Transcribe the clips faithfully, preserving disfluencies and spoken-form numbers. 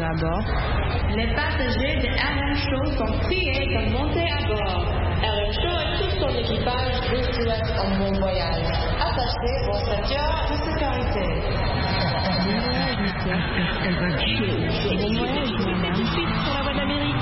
à bord. Les passagers de R M Show sont priés de monter à bord. R M Show et tout son équipage vous souhaitent un bon voyage. Attachez vos ceintures de sécurité. Bon voyage, madame. Tout de suite sur la voie d'Amérique.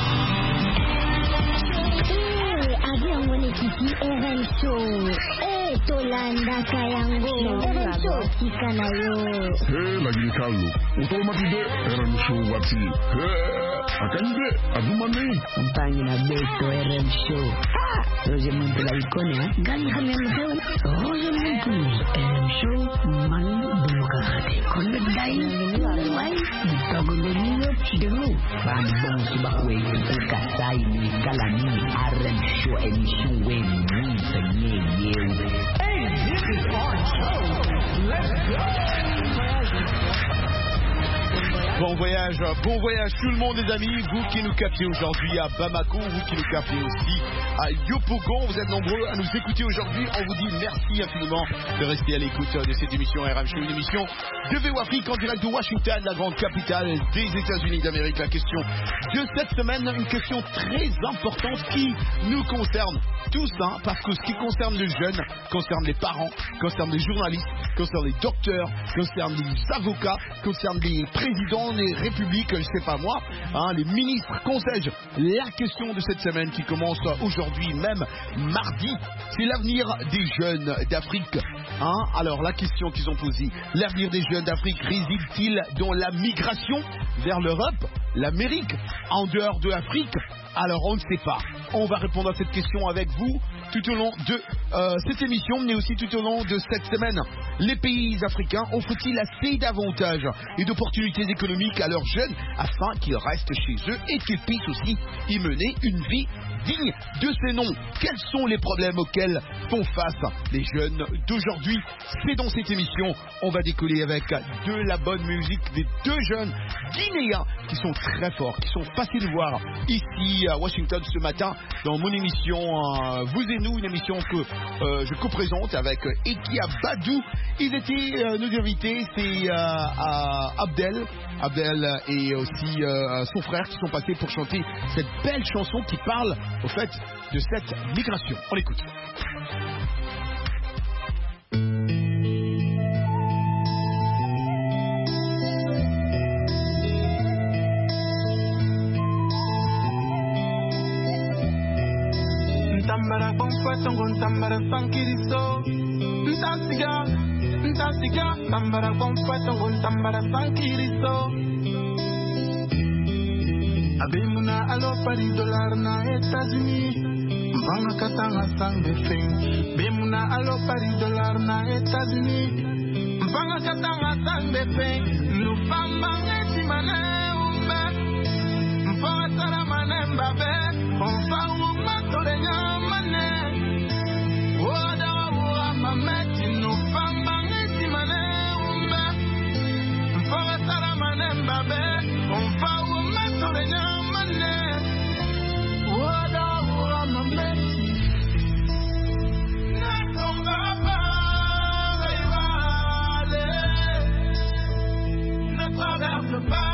Avion Monekiti R M Show. Eh, Tolanda Kayango. R M Show, Tikanayo. Eh, lagi kalu. Utol matide R M Show wati. Eh, akande, adumane. Compagnie na beto R M Show. Ah, Roger Monte la icone, hein? Gali hamem heu. Roger Monte R M Show man bulokate. Konne dai. Wai, ditogo leniyo chidelu. Ban bon subakwe ukasai ni galani R M Show émission we ni sanye yeu. Hey, this is our show. Let's go. Bon voyage, bon voyage tout le monde les amis, vous qui nous captez aujourd'hui à Bamako, vous qui nous captez aussi à Yopougon, vous êtes nombreux à nous écouter aujourd'hui, on vous dit merci infiniment de rester à l'écoute de cette émission R M Show, une émission de V O Afrique en direct de Washington, la grande capitale des États-Unis d'Amérique. La question de cette semaine, une question très importante qui nous concerne tous, hein, parce que ce qui concerne les jeunes, concerne les parents, concerne les journalistes, concerne les docteurs, concerne les avocats, concerne les présidents, les républiques, je sais pas moi, hein, les ministres, conseils. La question de cette semaine qui commence aujourd'hui même, mardi, c'est l'avenir des jeunes d'Afrique. Hein. Alors la question qu'ils ont posée, l'avenir des jeunes d'Afrique réside-t-il dans la migration vers l'Europe, l'Amérique, en dehors de l'Afrique? Alors on ne sait pas. On va répondre à cette question avec vous tout au long de euh, cette émission, mais aussi tout au long de cette semaine. Les pays africains offrent-ils assez d'avantages et d'opportunités économiques à leurs jeunes afin qu'ils restent chez eux et qu'ils puissent aussi y mener une vie digne de ces noms? Quels sont les problèmes auxquels font face les jeunes d'aujourd'hui? C'est dans cette émission, on va décoller avec de la bonne musique des deux jeunes guinéens qui sont très forts, qui sont faciles de voir ici à Washington ce matin dans mon émission euh, Vous et nous, une émission que euh, je co-présente avec Ekia Badou. Ils étaient euh, nos invités, c'est euh, Abdel, Abdel et aussi euh, son frère qui sont passés pour chanter cette belle chanson qui parle au fait de cette migration. On l'écoute. Ntambara bonfa tongo ntambara sankiriso ntasiga ntasiga ntambara bonfa tongo ntambara sankiriso abimuna alo pari dollar na États-Unis mbanga katanga sangbe feng bimuna alo pari dollar na États-Unis mbanga katanga sangbe feng nufamba ngeti mane umbe mfa tara mane mbabe onfa umma torenya mane oda wa mameti nufamba ngeti mane umbe mfa tara mane mbabe onfa umma torenya mane oda wa mameti na tonga ba rivale na traverse pas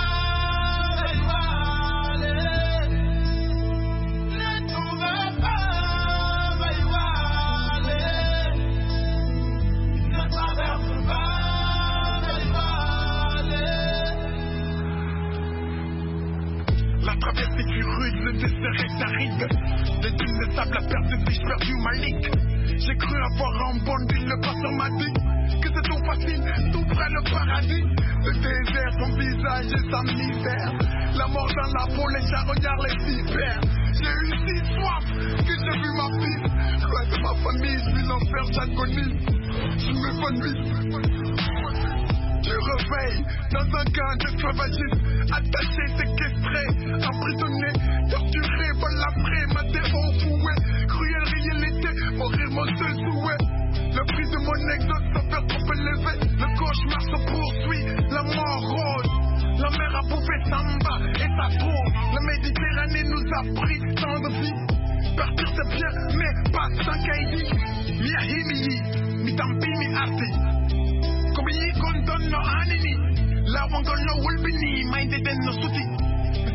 le désert est aride. Les dunes de sable à perte de j'ai perdu ma ligue. J'ai cru avoir un bon deal, le passeur m'a dit que c'est trop facile, tout près le paradis. Le désert, son visage et sa misère. La mort dans la peau, les charognards, les vipères. J'ai eu si soif que j'ai vu ma fille. Loin de ma famille, je vis l'enfer, j'agonise. Je m'évanouis. Je réveille dans un camp d'esclavagisme, attaché, séquestré, emprisonné, torturé, balafré, maté au fouet, cruelle réalité, mourir mon seul souhait. Le prix de mon exode s'appelle trop élevé, le cauchemar se poursuit, la mort rôde. La mer a bouffé Samba et sa trône, la Méditerranée nous a pris tant de vie. Partir c'est bien, mais pas sans Kaidi. Miahimi, mitampi mi arti. Kobi kondon no anini, la wangon no wulbini, minded no suti.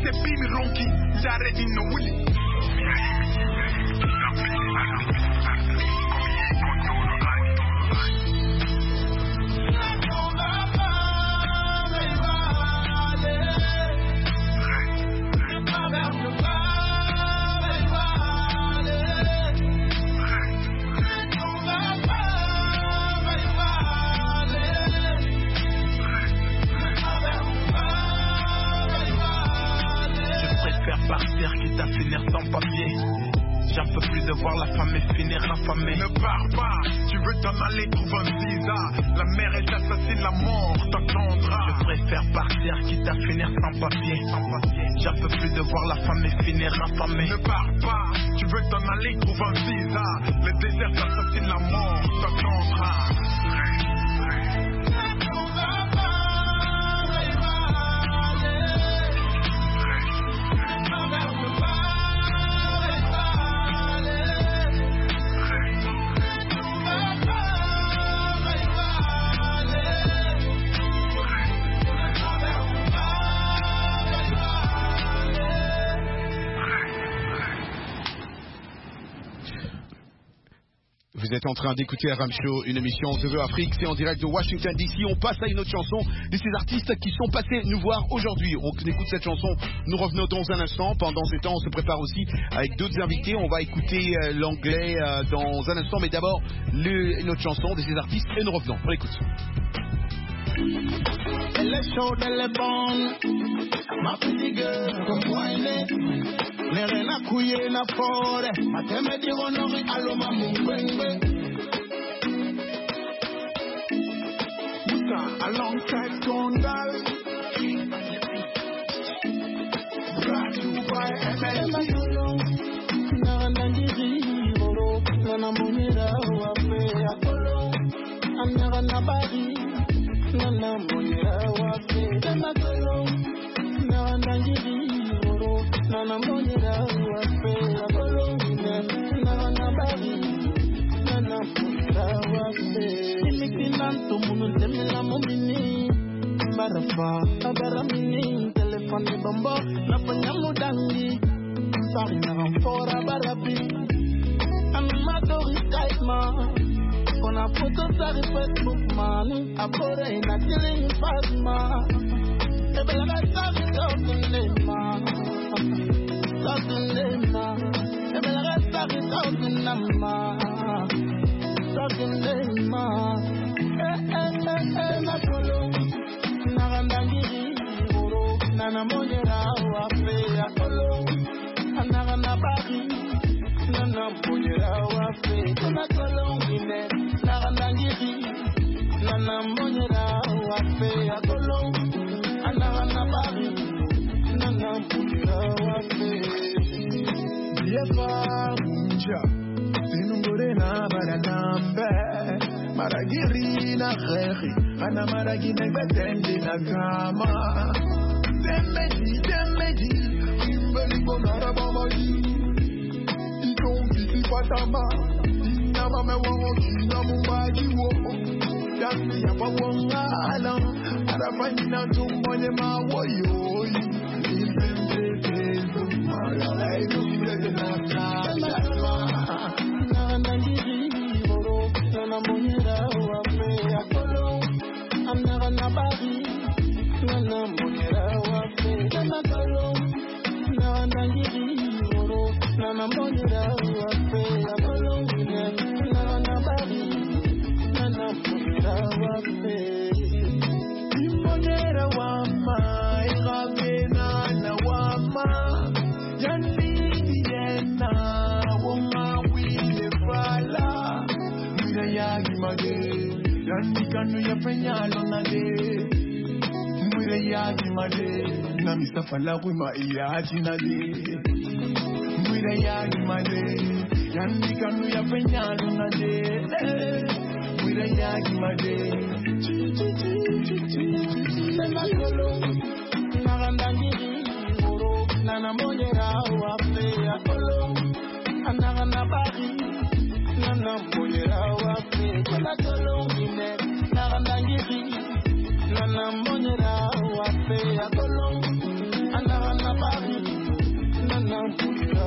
Bimi Ronki, Jared in the Willy. Partir quitte à finir sans papier. J'en peux plus de voir la femme et finir affamée. Ne pars pas, tu veux t'en aller, trouve un visa. La mère est assassine, la mort t'attendra. Je préfère partir quitte à finir sans papier. J'en peux plus de voir la femme et finir affamée. Ne pars pas, tu veux t'en aller, trouve un visa. Le désert t'assassine, la mort t'attendra. Vous êtes en train d'écouter Aram Show, une émission de The Afrique, c'est en direct de Washington D C. On passe à une autre chanson de ces artistes qui sont passés nous voir aujourd'hui. On écoute cette chanson, nous revenons dans un instant. Pendant ce temps, on se prépare aussi avec d'autres invités. On va écouter euh, l'anglais euh, dans un instant, mais d'abord le, une autre chanson de ces artistes et nous revenons. On l'écoute. Nerena kuye na fore mateme di honori aloma mungwengwe Musa alongside Tondal brought to you by M L C Narandandiri Oro Nana Munira Wafe Akolo Anara Nabari Nana Munira Wafe Akolo Narandandiri Nana Monira Wafe Akolo Nana Bari Nana Munira Wafe Imikinanto Munu Temela Momini Barafa Abaramini Telefone Bombo Napanyamu Dangi Sari Naramfora Barabi Animatori Kaitma Kona photo Sari Facebook Man Apore Ina Killing Fasma Ebelaga Sari Tokunema Tokunema Ebelaga Sari Tokunama Tokunema Eh eh eh eh Napolo Narandangiri Oro Nana Monera Wafe Akolo Anara Nabari Nana Monera Wafe Konakolo Mine Narandangiri Nana Monera Wafe Akolo Anara Nabari Nana Monera Wafe Yefa Munja Sinungore na baranambe Maragiri na kheri Ana maragi na betendi na kama Temedi, temedi Imbeli bonara bamaji Itombi ipatama Inama mewango kina mumbaji wo Yasi ya wawonga alam Arafanyina tumbonye mawoyo Imbembe kezo Marala ezo ibrede na kama Narandangiri Oro Nana Monera Wafe Akolo Anara Nabari Nana Monera Wafe Akolo Narandangiri Oro Nana Monera Wafe Akolo Nana Nabari Nana Monera Wafe Monera wama Ikabena na wama Yanni yena Wonga wile fala Mwira yagi mage Yani kanu ya fenyalo nade Mwira yagi mage Na misafala wima iyaji nade Mwira yagi mage Yani kanu ya fenyalo nade Mwira yagi mage Narandangiri Oro Nana Monera Wafe Akolo Anara Nabari Nana Monera Wafe Konakolo Mine Narandangiri Nana Monera Wafe Akolo Anara Nabari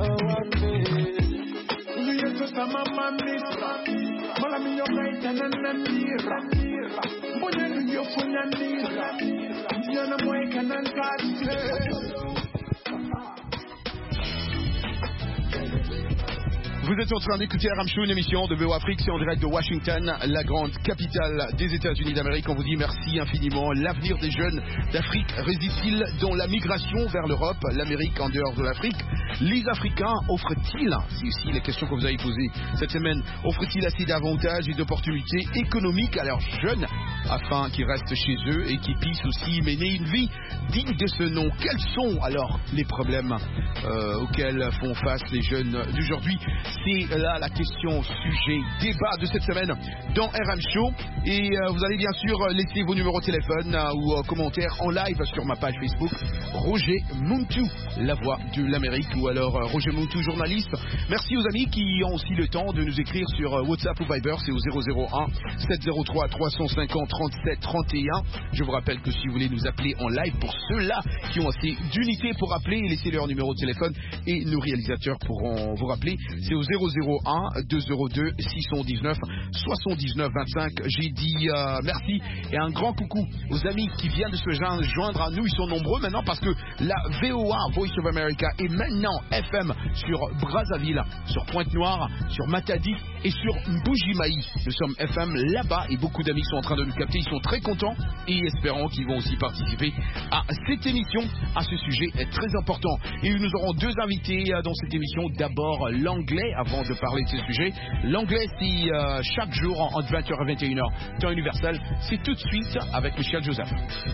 Vous êtes en train d'écouter R M Show, une émission de B O Afrique, c'est en direct de Washington, la grande capitale des États-Unis d'Amérique. On vous dit merci infiniment. L'avenir des jeunes d'Afrique réside-t-il dans la migration vers l'Europe, l'Amérique en dehors de l'Afrique? Les Africains offrent-ils, c'est aussi la question que vous avez posée cette semaine, offrent-ils assez d'avantages et d'opportunités économiques à leurs jeunes afin qu'ils restent chez eux et qu'ils puissent aussi mener une vie digne de ce nom? Quels sont alors les problèmes euh, auxquels font face les jeunes d'aujourd'hui? C'est là la question, sujet, débat de cette semaine dans R M Show. Et euh, vous allez bien sûr laisser vos numéros de téléphone euh, ou euh, commentaires en live sur ma page Facebook, Roger Muntu, la voix de l'Amérique, ou alors euh, Roger Muntu, journaliste. Merci aux amis qui ont aussi le temps de nous écrire sur euh, WhatsApp ou Viber, c'est au zéro zéro un sept zéro trois trois cinq zéro trente-sept trente et un. Je vous rappelle que si vous voulez nous appeler en live, pour ceux-là qui ont assez d'unités pour appeler, laissez leur numéro de téléphone et nos réalisateurs pourront vous rappeler. C'est au zéro zéro un deux zéro deux six un neuf soixante-dix-neuf vingt-cinq. J'ai dit euh, merci et un grand coucou aux amis qui viennent de se joindre à nous. Ils sont nombreux maintenant parce que la V O A, Voice of America, est maintenant F M sur Brazzaville, sur Pointe-Noire, sur Matadi et sur Mbujimaï. Nous sommes F M là-bas et beaucoup d'amis sont en train de nous capter. Ils sont très contents et espérons qu'ils vont aussi participer à cette émission, à ce sujet très important. Et nous aurons deux invités dans cette émission. D'abord l'anglais, avant de parler de ce sujet. L'anglais, c'est euh, chaque jour entre vingt heures et vingt et une heures, temps universel. C'est tout de suite avec Michel Joseph.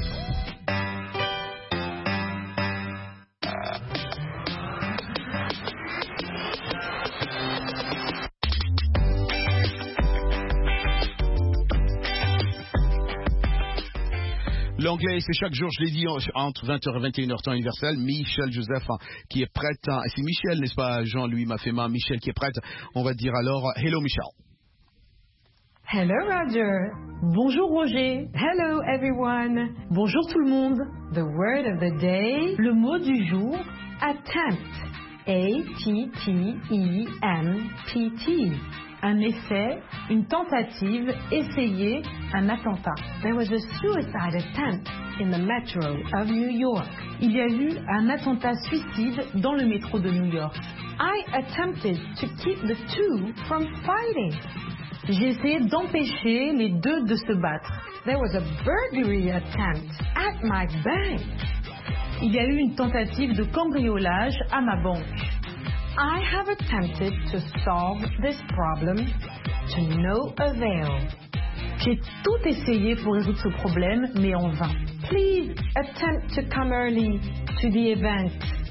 L'anglais, c'est chaque jour, je l'ai dit, entre vingt heures et vingt et une heures, temps universel. Michel Joseph hein, qui est prête. Hein, c'est Michel, n'est-ce pas? Jean-Louis Mafema, Michel qui est prête. On va dire alors, hello Michel. Hello Roger. Bonjour Roger. Hello everyone. Bonjour tout le monde. The word of the day. Le mot du jour, attempt. A T T E M P T. Un essai, une tentative, essayer, un attentat. There was a suicide attempt in the metro of New York. Il y a eu un attentat suicide dans le métro de New York. I attempted to keep the two from fighting. J'ai essayé d'empêcher les deux de se battre. There was a burglary attempt at my bank. Il y a eu une tentative de cambriolage à ma banque. I have attempted to solve this problem to no avail. J'ai tout essayé pour résoudre ce problème, mais en vain. Please attempt to come early to the event.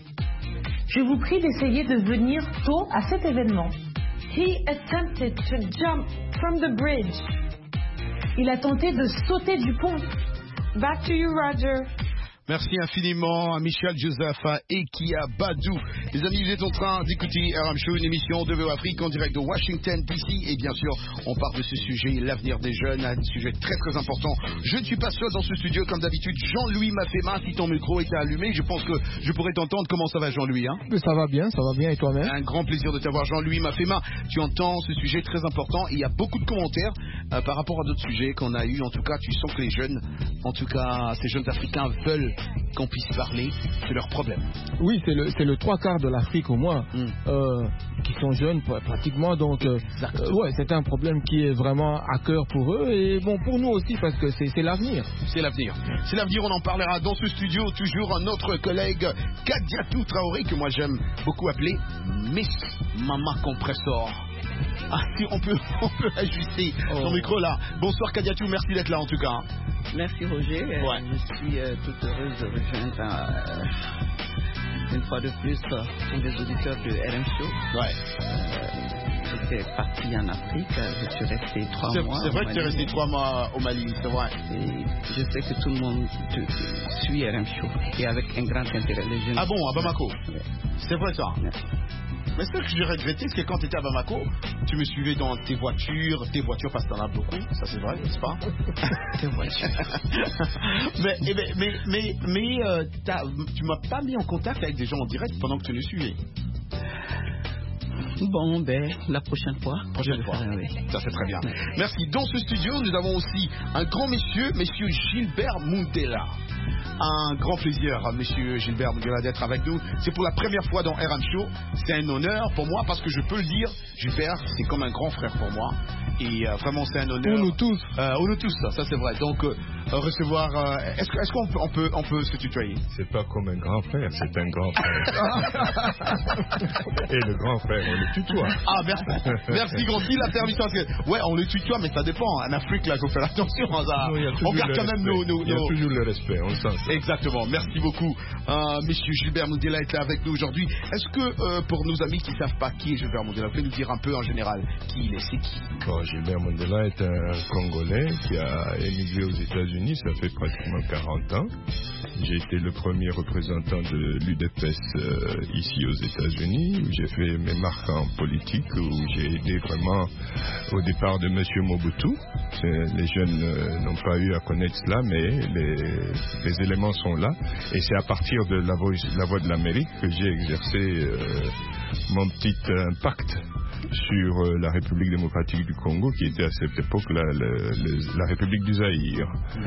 Je vous prie d'essayer de venir tôt à cet événement. He attempted to jump from the bridge. Il a tenté de sauter du pont. Back to you, Roger. Merci infiniment à Michel Joseph et Kia Badou. Les amis, vous êtes en train d'écouter R M Show, une émission de V O Afrique en direct de Washington D C. Et bien sûr, on parle de ce sujet, l'avenir des jeunes, un sujet très très important. Je ne suis pas seul dans ce studio, comme d'habitude. Jean-Louis Mafema, si ton micro était allumé, je pense que je pourrais t'entendre. Comment ça va, Jean-Louis hein? Ça va bien, ça va bien, et toi-même? Un grand plaisir de t'avoir, Jean-Louis Mafema. Tu entends ce sujet très important. Il y a beaucoup de commentaires euh, par rapport à d'autres sujets qu'on a eu. En tout cas, tu sens que les jeunes, en tout cas, ces jeunes Africains veulent qu'on puisse parler de leurs problèmes. Oui, c'est le, c'est le trois quarts de l'Afrique au moins mm. euh, qui sont jeunes pratiquement, donc euh, euh, ouais, c'est un problème qui est vraiment à cœur pour eux et bon pour nous aussi parce que c'est, c'est l'avenir. C'est l'avenir. C'est l'avenir, on en parlera dans ce studio. Toujours notre collègue Kadiatou Traoré, que moi j'aime beaucoup appeler Miss Mama Compressor. Ah, si on peut, on peut ajuster oh. son micro là. Bonsoir Kadiatou, merci d'être là en tout cas. Merci Roger, ouais. euh, je suis euh, toute heureuse de rejoindre euh, une fois de plus euh, tous les auditeurs de R M Show. Ouais. Euh, j'étais parti en Afrique, je suis resté trois c'est, mois. C'est vrai que tu es resté trois mois au Mali, c'est vrai. Et je sais que tout le monde te, te suit R M Show et avec un grand intérêt. Les jeunes. Ah bon, à Bamako ouais. C'est vrai ça. Ouais. Mais ce que j'ai regretté, c'est que quand tu étais à Bamako, tu me suivais dans tes voitures, tes voitures parce que t'en as beaucoup, ça c'est vrai, n'est-ce pas? Tes voitures. mais mais, mais, mais, mais euh, tu m'as pas mis en contact avec des gens en direct pendant que tu le suivais. Bon, ben, la prochaine fois. Prochaine fois. Faire, oui. Ça, c'est très bien. Merci. Dans ce studio, nous avons aussi un grand monsieur, monsieur Gilbert Mundela. Un grand plaisir, monsieur Gilbert Mundela, d'être avec nous. C'est pour la première fois dans R M Show. C'est un honneur pour moi parce que je peux le dire, Gilbert, c'est comme un grand frère pour moi. Et euh, vraiment, c'est un honneur. Pour nous tous. Euh, pour nous tous, ça, ça c'est vrai. Donc, euh, recevoir. Euh, est-ce, est-ce qu'on peut, on peut, on peut se tutoyer? C'est pas comme un grand frère, c'est un grand frère. Et le grand frère, on le tutoie. Ah, merci. Merci, grand. Si la permission. Ouais, on le tutoie, mais ça dépend. En Afrique, là, il faut faire attention. Ça. Non, on garde quand même nos, nos, Il y a nos... toujours le respect, on sent ça. Exactement. Merci beaucoup. Euh, monsieur Gilbert Mundela est là avec nous aujourd'hui. Est-ce que, euh, pour nos amis qui ne savent pas qui est Gilbert Mundela, vous pouvez nous dire un peu en général qui il est, c'est qui? Bon, Gilbert Mundela est un Congolais qui a émigré aux États-Unis, ça fait pratiquement quarante ans. J'ai été le premier représentant de l'U D P S euh, ici aux États-Unis, où j'ai fait mes marques en politique, où j'ai aidé vraiment au départ de M. Mobutu. C'est, les jeunes euh, n'ont pas eu à connaître cela, mais les, les éléments sont là. Et c'est à partir de la voix, la voix de l'Amérique que j'ai exercé euh, mon petit impact sur euh, la République démocratique du Congo, qui était à cette époque la, la, la, la République du Zaïre.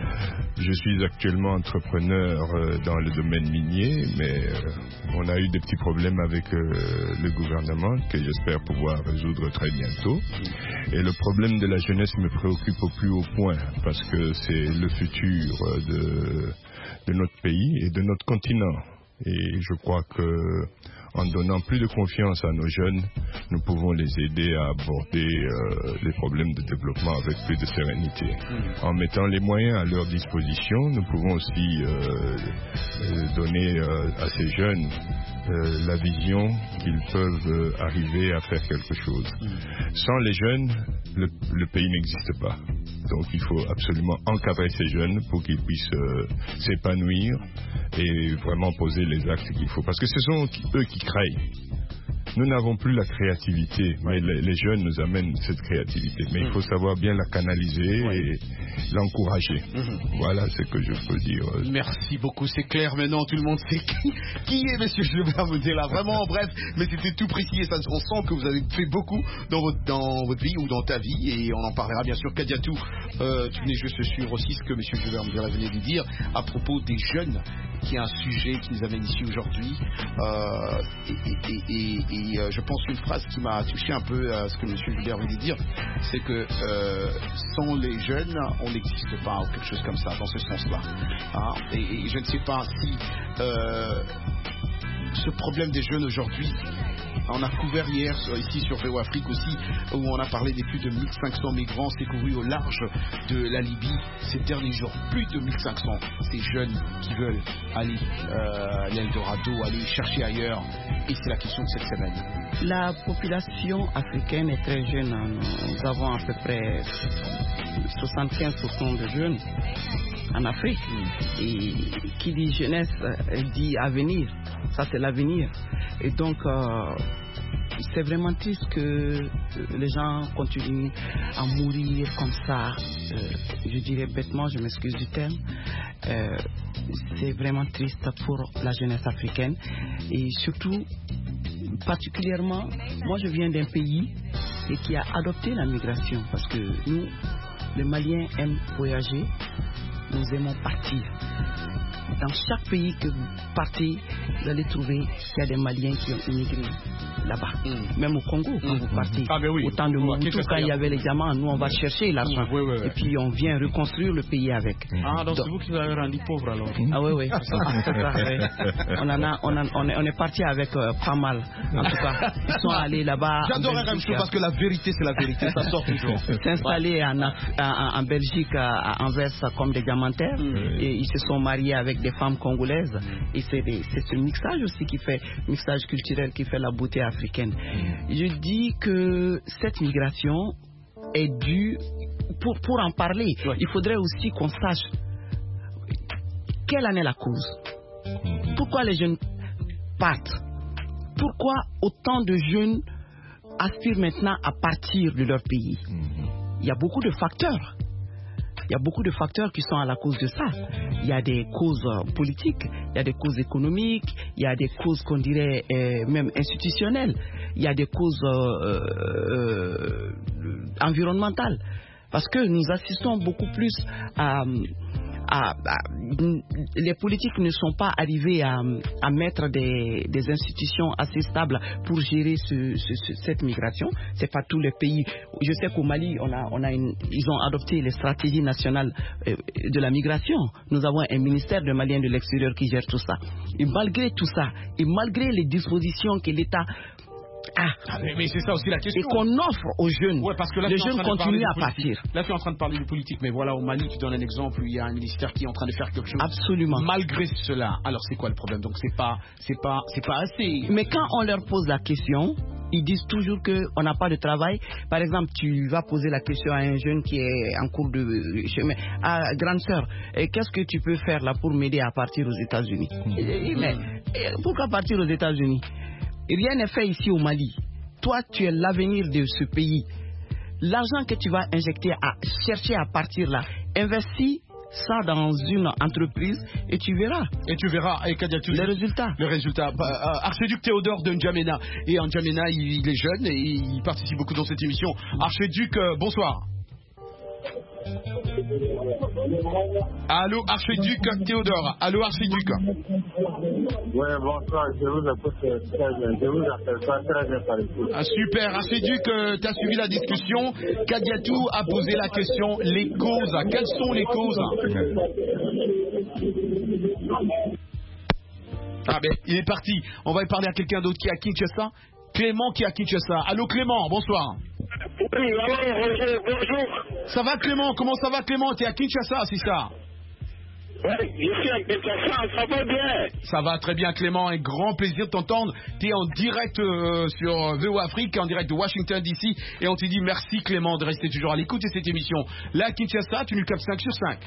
Je suis actuellement entrepreneur euh, dans le domaine minier, mais euh, on a eu des petits problèmes avec euh, le gouvernement que j'espère pouvoir résoudre très bientôt. Et le problème de la jeunesse me préoccupe au plus haut point, parce que c'est le futur de, de notre pays et de notre continent. Et je crois que en donnant plus de confiance à nos jeunes, nous pouvons les aider à aborder euh, les problèmes de développement avec plus de sérénité. Mmh. En mettant les moyens à leur disposition, nous pouvons aussi euh, euh, donner euh, à ces jeunes euh, la vision qu'ils peuvent euh, arriver à faire quelque chose. Mmh. Sans les jeunes, le, le pays n'existe pas. Donc il faut absolument encadrer ces jeunes pour qu'ils puissent euh, s'épanouir et vraiment poser les actes qu'il faut. Parce que ce sont eux qui créent. Nous n'avons plus la créativité, mais les, les jeunes nous amènent cette créativité. Mais il faut savoir bien la canaliser et l'encourager. Mmh. Voilà ce que je peux dire. Merci beaucoup, c'est clair. Maintenant, tout le monde sait qui, qui est Monsieur Gilbert Mundela. Vraiment, bref, mais c'était tout précis. Et ça, on sent que vous avez fait beaucoup dans votre, dans votre vie ou dans ta vie. Et on en parlera bien sûr. Kadiatou, euh, tu venais juste suivre aussi ce que Monsieur Gilbert Mundela venait de dire à propos des jeunes, qui est un sujet qui nous amène ici aujourd'hui. Euh, et, et, et, et Et euh, je pense qu'une phrase qui m'a touché un peu à ce que M. Gilbert voulait dire, c'est que euh, sans les jeunes, on n'existe pas, ou quelque chose comme ça, dans ce sens-là. Hein, et, et je ne sais pas si euh, ce problème des jeunes aujourd'hui, on a couvert hier ici sur V O Afrique aussi, où on a parlé des plus de mille cinq cents migrants secourus au large de la Libye ces derniers jours. Plus de mille cinq cents, ces jeunes qui veulent aller euh, à l'Eldorado, aller chercher ailleurs. Et c'est la question de cette semaine. La population africaine est très jeune. Nous avons à peu près soixante-quinze pour cent de jeunes en Afrique. Et qui dit jeunesse dit avenir. Ça, c'est l'avenir. Et donc, euh, c'est vraiment triste que les gens continuent à mourir comme ça. Euh, je dirais bêtement, je m'excuse du terme. Euh, c'est vraiment triste pour la jeunesse africaine. Et surtout, particulièrement, moi je viens d'un pays et qui a adopté la migration. Parce que nous, les Maliens aiment voyager, nous aimons partir. Dans chaque pays que vous partez, vous allez trouver qu'il y a des Maliens qui ont immigré là-bas. Mm. Même au Congo, quand mm. vous partez. Ah ben oui. Au temps de Mobutu, quand il y avait les diamants, nous on va chercher l'argent. Mm. Oui, oui, oui. Et puis on vient reconstruire le pays avec. Ah, donc, donc c'est vous qui nous avez rendu pauvres alors. Ah oui, oui. C'est ça, c'est ça, oui. On, en a, on, a, on, est, on est parti avec euh, pas mal. En tout cas, ils sont allés là-bas. J'adore R M Show parce que la vérité, c'est la vérité. Ça sort toujours. S'installer en, en, en Belgique, à Anvers, comme des diamantaires. Mm. Et ils se sont mariés avec des femmes congolaises. Et c'est, des, c'est ce mixage aussi qui fait, mixage culturel qui fait la beauté africaine. Je dis que cette migration est due, pour, pour en parler, ouais. Il faudrait aussi qu'on sache quelle en est la cause. Pourquoi les jeunes partent? Pourquoi autant de jeunes aspirent maintenant à partir de leur pays? Il y a beaucoup de facteurs. il y a beaucoup de facteurs qui sont à la cause de ça. Il y a des causes politiques, il y a des causes économiques, il y a des causes qu'on dirait euh, même institutionnelles, il y a des causes euh, euh, environnementales. Parce que nous assistons beaucoup plus à... À, à, les politiques ne sont pas arrivés à, à mettre des, des institutions assez stables pour gérer ce, ce, ce, cette migration. C'est pas tous les pays. Je sais qu'au Mali, on a, on a une, ils ont adopté les stratégies nationales euh, de la migration. Nous avons un ministère de Maliens de l'extérieur qui gère tout ça. Et malgré tout ça, et malgré les dispositions que l'État Ah, mais, mais c'est ça aussi la question. Et qu'on offre aux jeunes. Ouais, parce que là, les jeunes continuent à partir. Là, tu es en train de parler de politique, mais voilà, au Mali, tu donnes un exemple où il y a un ministère qui est en train de faire quelque chose. Absolument. Malgré cela, alors c'est quoi le problème? Donc c'est pas, c'est pas, c'est pas assez. Mais quand on leur pose la question, ils disent toujours qu'on n'a pas de travail. Par exemple, tu vas poser la question à un jeune qui est en cours de chemin. Ah, grande sœur, qu'est-ce que tu peux faire là pour m'aider à partir aux États-Unis? mmh. Mais pourquoi partir aux États-Unis? Rien n'est fait ici au Mali. Toi, tu es l'avenir de ce pays. L'argent que tu vas injecter à chercher à partir là, investis ça dans une entreprise et tu verras. Et tu verras, et Kadiatou, les résultats. Le résultat. Bah, euh, Archiduc Théodore de N'Djamena. Et N'Djamena, il, il est jeune et il participe beaucoup dans cette émission. Archiduc, euh, bonsoir. Allô, Archiduc Théodore. Allô, Archiduc. Oui, bonsoir. Je vous écoute très bien. Je vous appelle pas très bien par ici. Ah, super. Archiduc, euh, tu as suivi la discussion. Kadiatou a posé la question, les causes. Quelles sont les causes? Ah ben, il est parti. On va parler à quelqu'un d'autre qui est à Kinshasa. Clément qui est à Kinshasa. Allô, Clément, bonsoir. Oui, allô, Roger, bonjour. Ça va, Clément? Comment ça va, Clément? T'es à Kinshasa, c'est ça? Oui, je suis à Kinshasa, ça va bien. Ça va très bien, Clément, un grand plaisir de t'entendre. Tu es en direct euh, sur V O Afrique, en direct de Washington D C, et on te dit merci, Clément, de rester toujours à l'écoute de cette émission. Là, à Kinshasa, tu nous captes cinq sur cinq.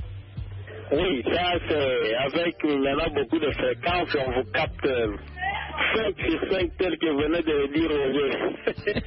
Oui, ça, c'est avec maintenant beaucoup de fréquences, on vous capte cinq sur cinq tel que venait de le dire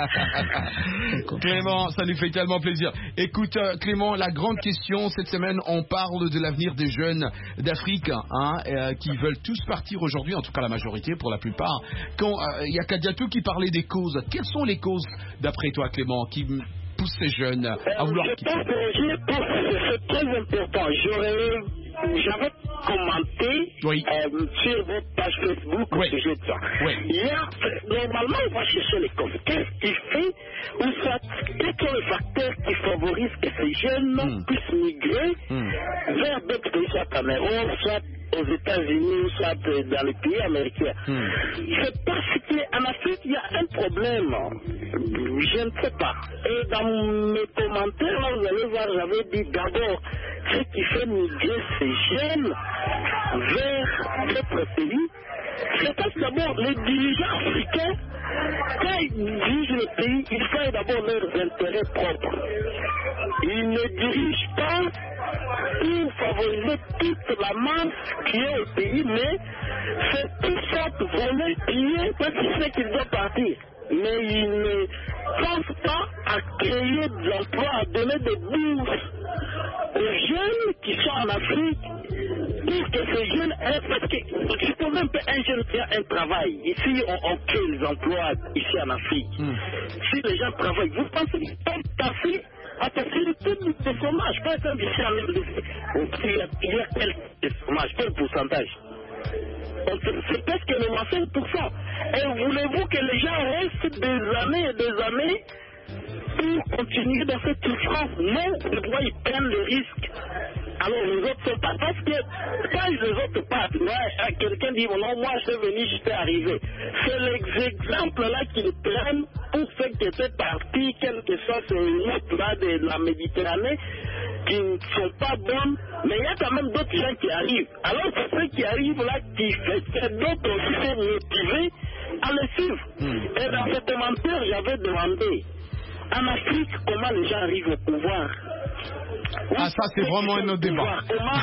Roger. Clément, ça nous fait tellement plaisir. Écoute, euh, Clément, la grande question, cette semaine, on parle de l'avenir des jeunes d'Afrique hein, euh, qui veulent tous partir aujourd'hui, en tout cas la majorité pour la plupart. Quand il euh, y a Kadiatou qui parlait des causes, quelles sont les causes, d'après toi, Clément, qui poussent ces jeunes à vouloir euh, je quitter? pense que c'est très important. J'aurais... J'avais commenté oui. euh, sur votre page Facebook oui. au sujet de ça. Oui. Hier, normalement, on va chercher les causes. Qu'est-ce qui fait, ou soit, quels sont les facteurs qui favorisent que ces jeunes mm. puissent migrer mm. vers d'autres pays, soit Cameroun, soit aux États-Unis, soit dans les pays américains. Mm. C'est parce qu'en Afrique, il y a un problème. Je ne sais pas. Et dans mes commentaires, vous allez voir, j'avais dit d'abord, ce qui fait migrer ces jeunes vers d'autres pays, c'est parce que d'abord, les dirigeants africains, quand ils dirigent le pays, ils font d'abord leurs intérêts propres. Ils ne dirigent pas pour favoriser toute la masse qui est au pays, mais c'est tout ça voler, piller, parce qu'ils savent qu'ils doivent partir. Mais ils ne pensent pas à créer de l'emploi, à donner des bourses aux jeunes qui sont en Afrique pour que ces jeunes aient, parce que supposons un peu un jeune qui a un travail, ici on, on crée les emplois ici en Afrique. Mm. Si les gens travaillent, vous pensez qu'ils peuvent passer à passer le taux de chômage? Par exemple, ici en Afrique, il y a, il y a quel chômage, quel pourcentage? C'est presque quatre-vingt-cinq pour cent. Et voulez-vous que les gens restent des années et des années pour continuer dans cette souffrance? Non, les droits, ils prennent le risque. Alors les autres sont pas. Parce que quand les autres partent, ouais, quelqu'un dit non, moi je suis venu, je suis arrivé. C'est l'exemple là qu'ils prennent pour ceux qui étaient partis, quelle que soit ces routes là de la Méditerranée, qui ne sont pas bonnes, mais il y a quand même d'autres gens qui arrivent. Alors c'est ceux qui arrivent là qui fait que d'autres aussi sont motivés à les suivre. Mmh. Et dans ce commentaire, j'avais demandé en Afrique comment les gens arrivent au pouvoir. Ah, ça, c'est vraiment un autre débat.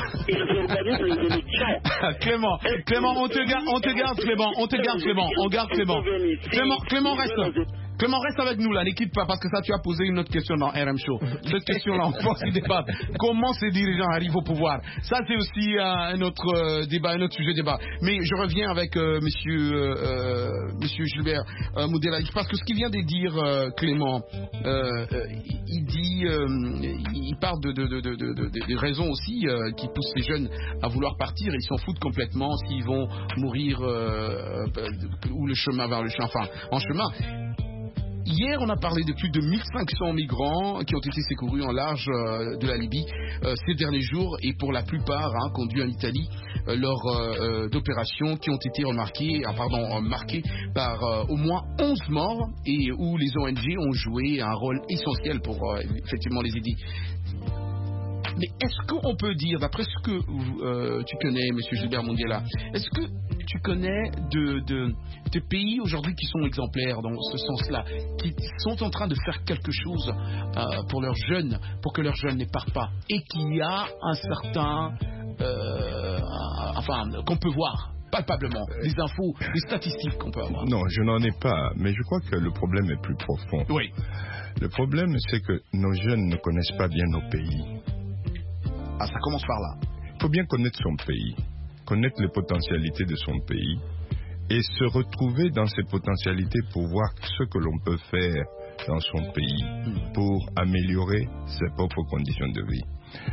Clément, Clément, on te garde, on te garde, Clément, on te garde, Clément, on garde Clément. Clément, Clément reste. Clément, reste avec nous là, ne quitte pas, parce que ça, tu as posé une autre question dans R M Show. Cette question-là, on pense y débattre. Comment ces dirigeants arrivent au pouvoir? Ça, c'est aussi euh, un autre euh, débat, un autre sujet de débat. Mais je reviens avec euh, monsieur, euh, monsieur Gilbert euh, Moundela, parce que ce qu'il vient de dire, euh, Clément, euh, euh, il dit, euh, il parle de, de, de, de, de, de, de raisons aussi euh, qui poussent ces jeunes à vouloir partir. Ils s'en foutent complètement s'ils vont mourir euh, euh, ou le chemin vers le chemin, enfin, en chemin. Hier, on a parlé de plus de mille cinq cents migrants qui ont été secourus en large euh, de la Libye euh, ces derniers jours et pour la plupart hein, conduits en Italie euh, lors euh, d'opérations qui ont été remarquées, ah, pardon, euh, marquées par euh, au moins onze morts et où les O N G ont joué un rôle essentiel pour euh, effectivement les aider. Mais est-ce qu'on peut dire, d'après ce que euh, tu connais, M. Gilbert Moundela, est-ce que tu connais de, de, de pays aujourd'hui qui sont exemplaires dans ce sens-là, qui sont en train de faire quelque chose euh, pour leurs jeunes, pour que leurs jeunes ne partent pas, et qu'il y a un certain, euh, enfin, qu'on peut voir palpablement, des infos, des statistiques qu'on peut avoir? Non, je n'en ai pas, mais je crois que le problème est plus profond. Oui. Le problème, c'est que nos jeunes ne connaissent pas bien nos pays. Ah, ça commence par là. Il faut bien connaître son pays, connaître les potentialités de son pays et se retrouver dans ces potentialités pour voir ce que l'on peut faire dans son pays pour améliorer ses propres conditions de vie.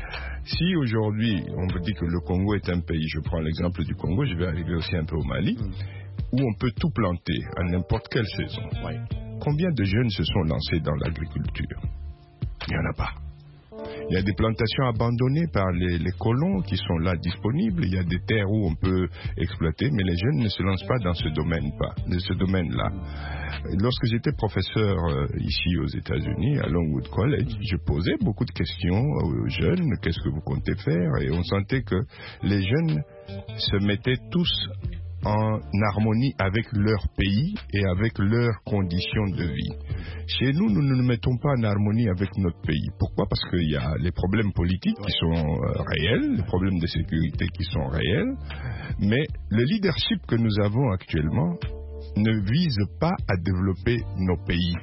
Si aujourd'hui, on me dit que le Congo est un pays, je prends l'exemple du Congo, je vais arriver aussi un peu au Mali, où on peut tout planter à n'importe quelle saison. Oui. Combien de jeunes se sont lancés dans l'agriculture? Il n'y en a pas. Il y a des plantations abandonnées par les, les colons qui sont là disponibles. Il y a des terres où on peut exploiter, mais les jeunes ne se lancent pas dans ce domaine, pas, de ce domaine-là. Lorsque j'étais professeur euh, ici aux États-Unis, à Longwood College, je posais beaucoup de questions aux jeunes. Qu'est-ce que vous comptez faire? Et on sentait que les jeunes se mettaient tous en harmonie avec leur pays et avec leurs conditions de vie. Chez nous, nous ne nous mettons pas en harmonie avec notre pays. Pourquoi? Parce qu'il y a les problèmes politiques qui sont euh, réels, les problèmes de sécurité qui sont réels, mais le leadership que nous avons actuellement ne vise pas à développer nos pays.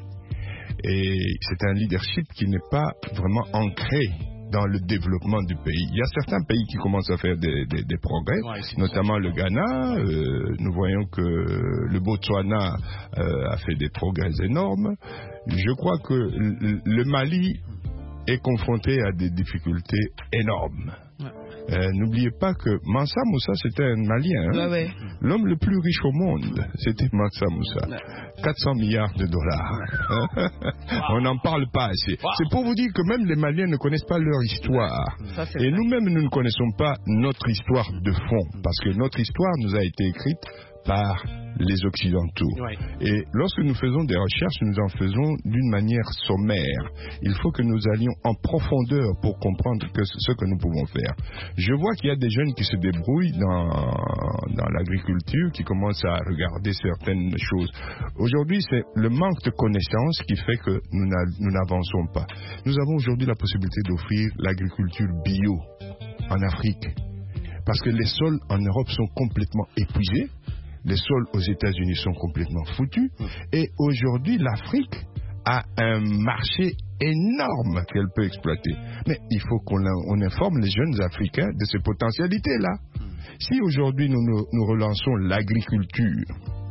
Et c'est un leadership qui n'est pas vraiment ancré dans le développement du pays. Il y a certains pays qui commencent à faire des, des, des progrès, ouais, notamment le Ghana. Euh, nous voyons que le Botswana euh, a fait des progrès énormes. Je crois que le Mali est confronté à des difficultés énormes. Ouais. Euh, n'oubliez pas que Mansa Moussa, c'était un Malien. Hein? Ouais, ouais. L'homme le plus riche au monde, c'était Mansa Moussa. Ouais. quatre cents milliards de dollars. Wow. On n'en parle pas assez. Wow. C'est pour vous dire que même les Maliens ne connaissent pas leur histoire. Ça, et nous-mêmes, nous ne connaissons pas notre histoire de fond. Parce que notre histoire nous a été écrite par les Occidentaux. Ouais. Et lorsque nous faisons des recherches, nous en faisons d'une manière sommaire. Il faut que nous allions en profondeur pour comprendre que ce que nous pouvons faire. Je vois qu'il y a des jeunes qui se débrouillent dans, dans l'agriculture, qui commencent à regarder certaines choses. Aujourd'hui, c'est le manque de connaissances qui fait que nous n'avançons pas. Nous avons aujourd'hui la possibilité d'offrir l'agriculture bio en Afrique. Parce que les sols en Europe sont complètement épuisés. Les sols aux États-Unis sont complètement foutus. Et aujourd'hui, l'Afrique a un marché énorme qu'elle peut exploiter. Mais il faut qu'on on informe les jeunes Africains de ces potentialités-là. Si aujourd'hui nous, nous, nous relançons l'agriculture,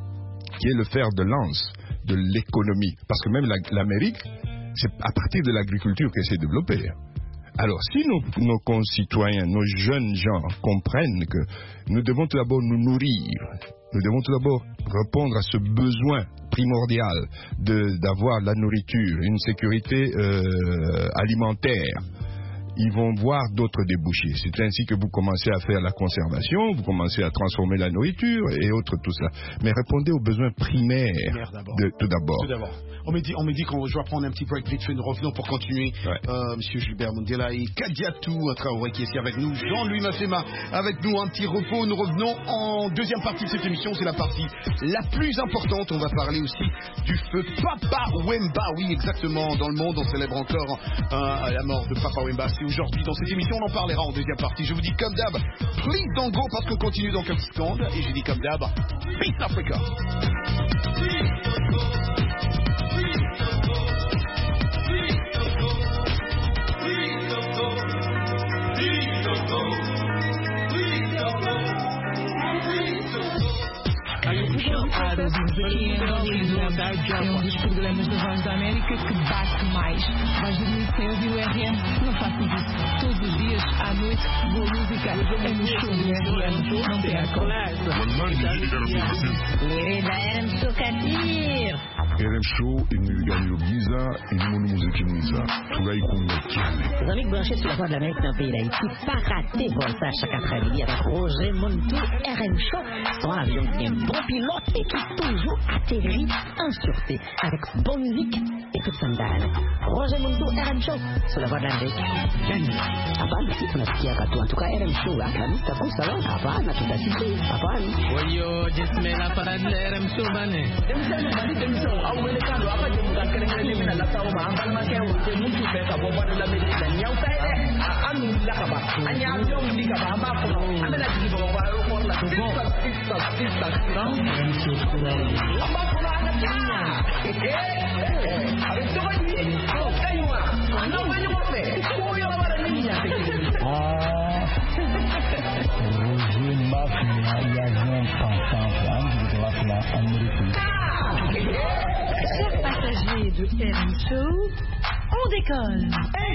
qui est le fer de lance de l'économie, parce que même la, l'Amérique, c'est à partir de l'agriculture qu'elle s'est développée. Alors, si nos, nos concitoyens, nos jeunes gens comprennent que nous devons tout d'abord nous nourrir, nous devons tout d'abord répondre à ce besoin primordial de, d'avoir la nourriture, une sécurité euh, alimentaire, ils vont voir d'autres débouchés. C'est ainsi que vous commencez à faire la conservation, vous commencez à transformer la nourriture et autres, tout ça. Mais répondez aux besoins primaires d'abord. De, tout d'abord. Tout d'abord. On me dit, on me dit qu'on je dois prendre un petit break vite fait, nous revenons pour continuer. Ouais. Euh, Monsieur Gilbert Moundela et Kadiatou Traoré qui est ici avec nous, Jean-Louis Massema avec nous, un petit repos. Nous revenons en deuxième partie de cette émission, c'est la partie la plus importante. On va parler aussi du feu Papa Wemba. Oui, exactement, dans le monde on célèbre encore euh, la mort de Papa Wemba. C'est aujourd'hui dans cette émission, on en parlera en deuxième partie. Je vous dis comme d'hab, please don't go, parce qu'on continue dans quelques secondes. Et je dis comme d'hab, Peace Africa. Show. Ouvimos aqui em Hollywood. É um dos programas da Voz da América que bate mais. Vais dormir sem ouvir o R M? Não faças isso. Todos os dias, à noite, boa música. É no show do R M. Não percam. Lirida R M Show Katir. R M Show, il nous gagne au Giza, il nous musique Giza. Tout là, il compte. Les amis branchés sur la voie de l'Amérique dans le pays d'Haïti, pas rater Volta chaque après-midi avec Roger Montou, R M Show. Son avion qui est un bon pilote et qui toujours atterrit en sûreté avec bonne musique et toute sandale. Roger Montou, R M Show, sur la voie de l'Amérique. Apaan sih penasihat atau en tout cas R M Show kan? Tapi salah apaan atau tadi apaan? Wayo, jismela para R M Show bane. Awele kando apa je bukan keren-keren mina la tawo ma ambal ma kewo te mutu be ka bo bada la me la nyaw tay de anu la ka ba anya yo ndi ka ba amba ko amela ji bo ba ro ko la sista sista sista amba ko la na nya eh ave to ba ni ko kaiwa ando ba ni mo be ko yo ba la niña te ah Roger Mafia ya non pensant plan de la Amérique. Chers passagers de R M Show, on décolle.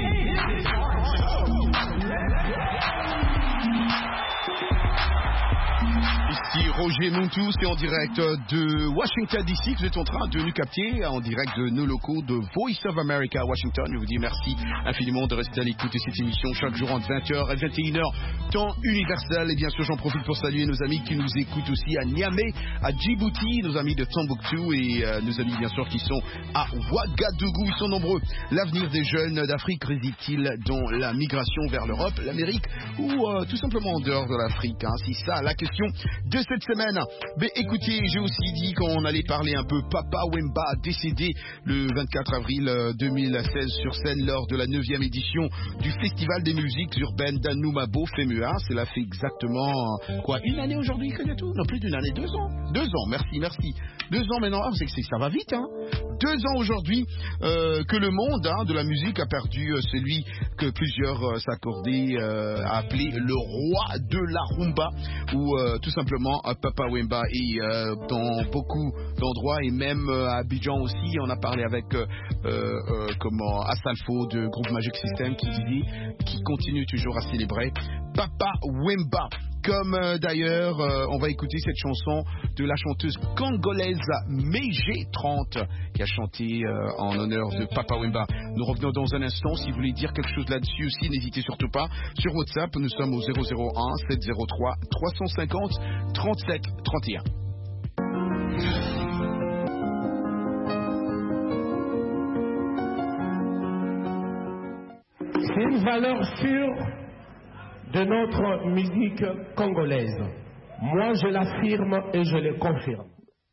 Ici Roger Montou, c'est en direct de Washington D C que vous êtes en train de nous capter, en direct de nos locaux de Voice of America à Washington. Je vous dis merci infiniment de rester à l'écoute de cette émission chaque jour entre vingt heures et vingt et une heures, temps universel. Et bien sûr, j'en profite pour saluer nos amis qui nous écoutent aussi à Niamey, à Djibouti, nos amis de Tombouctou et euh, nos amis bien sûr qui sont à Ouagadougou. Ils sont nombreux. L'avenir des jeunes d'Afrique réside-t-il dans la migration vers l'Europe, l'Amérique ou euh, tout simplement en dehors de l'Afrique, hein? C'est ça la question de cette semaine. Mais écoutez, j'ai aussi dit qu'on allait parler un peu Papa Wemba, décédé le vingt-quatre avril deux mille seize sur scène lors de la neuvième édition du Festival des musiques urbaines d'Anoumabo Femua. Cela fait exactement quoi, une année aujourd'hui, tout Non, plus d'une année, deux ans. Deux ans, merci, merci. Deux ans maintenant, ah, c'est que ça va vite, hein. Deux ans aujourd'hui euh, que le monde hein, de la musique a perdu euh, celui que plusieurs euh, s'accordaient euh, à appeler le roi de la rumba, ou euh, tout simplement euh, Papa Wemba. Et euh, dans beaucoup d'endroits, et même euh, à Abidjan aussi, on a parlé avec euh, euh, comment Asalfo de groupe Magic System qui dit, qui continue toujours à célébrer Papa Wemba. Comme euh, d'ailleurs, euh, on va écouter cette chanson de la chanteuse congolaise Meije trente qui a chanté euh, en honneur de Papa Wemba. Nous revenons dans un instant. Si vous voulez dire quelque chose là-dessus aussi, n'hésitez surtout pas. Sur WhatsApp, nous sommes au zéro zéro un sept zéro trois trois cent cinquante trente-sept trente et un. C'est une valeur sûre de notre musique congolaise. Moi, je l'affirme et je le confirme.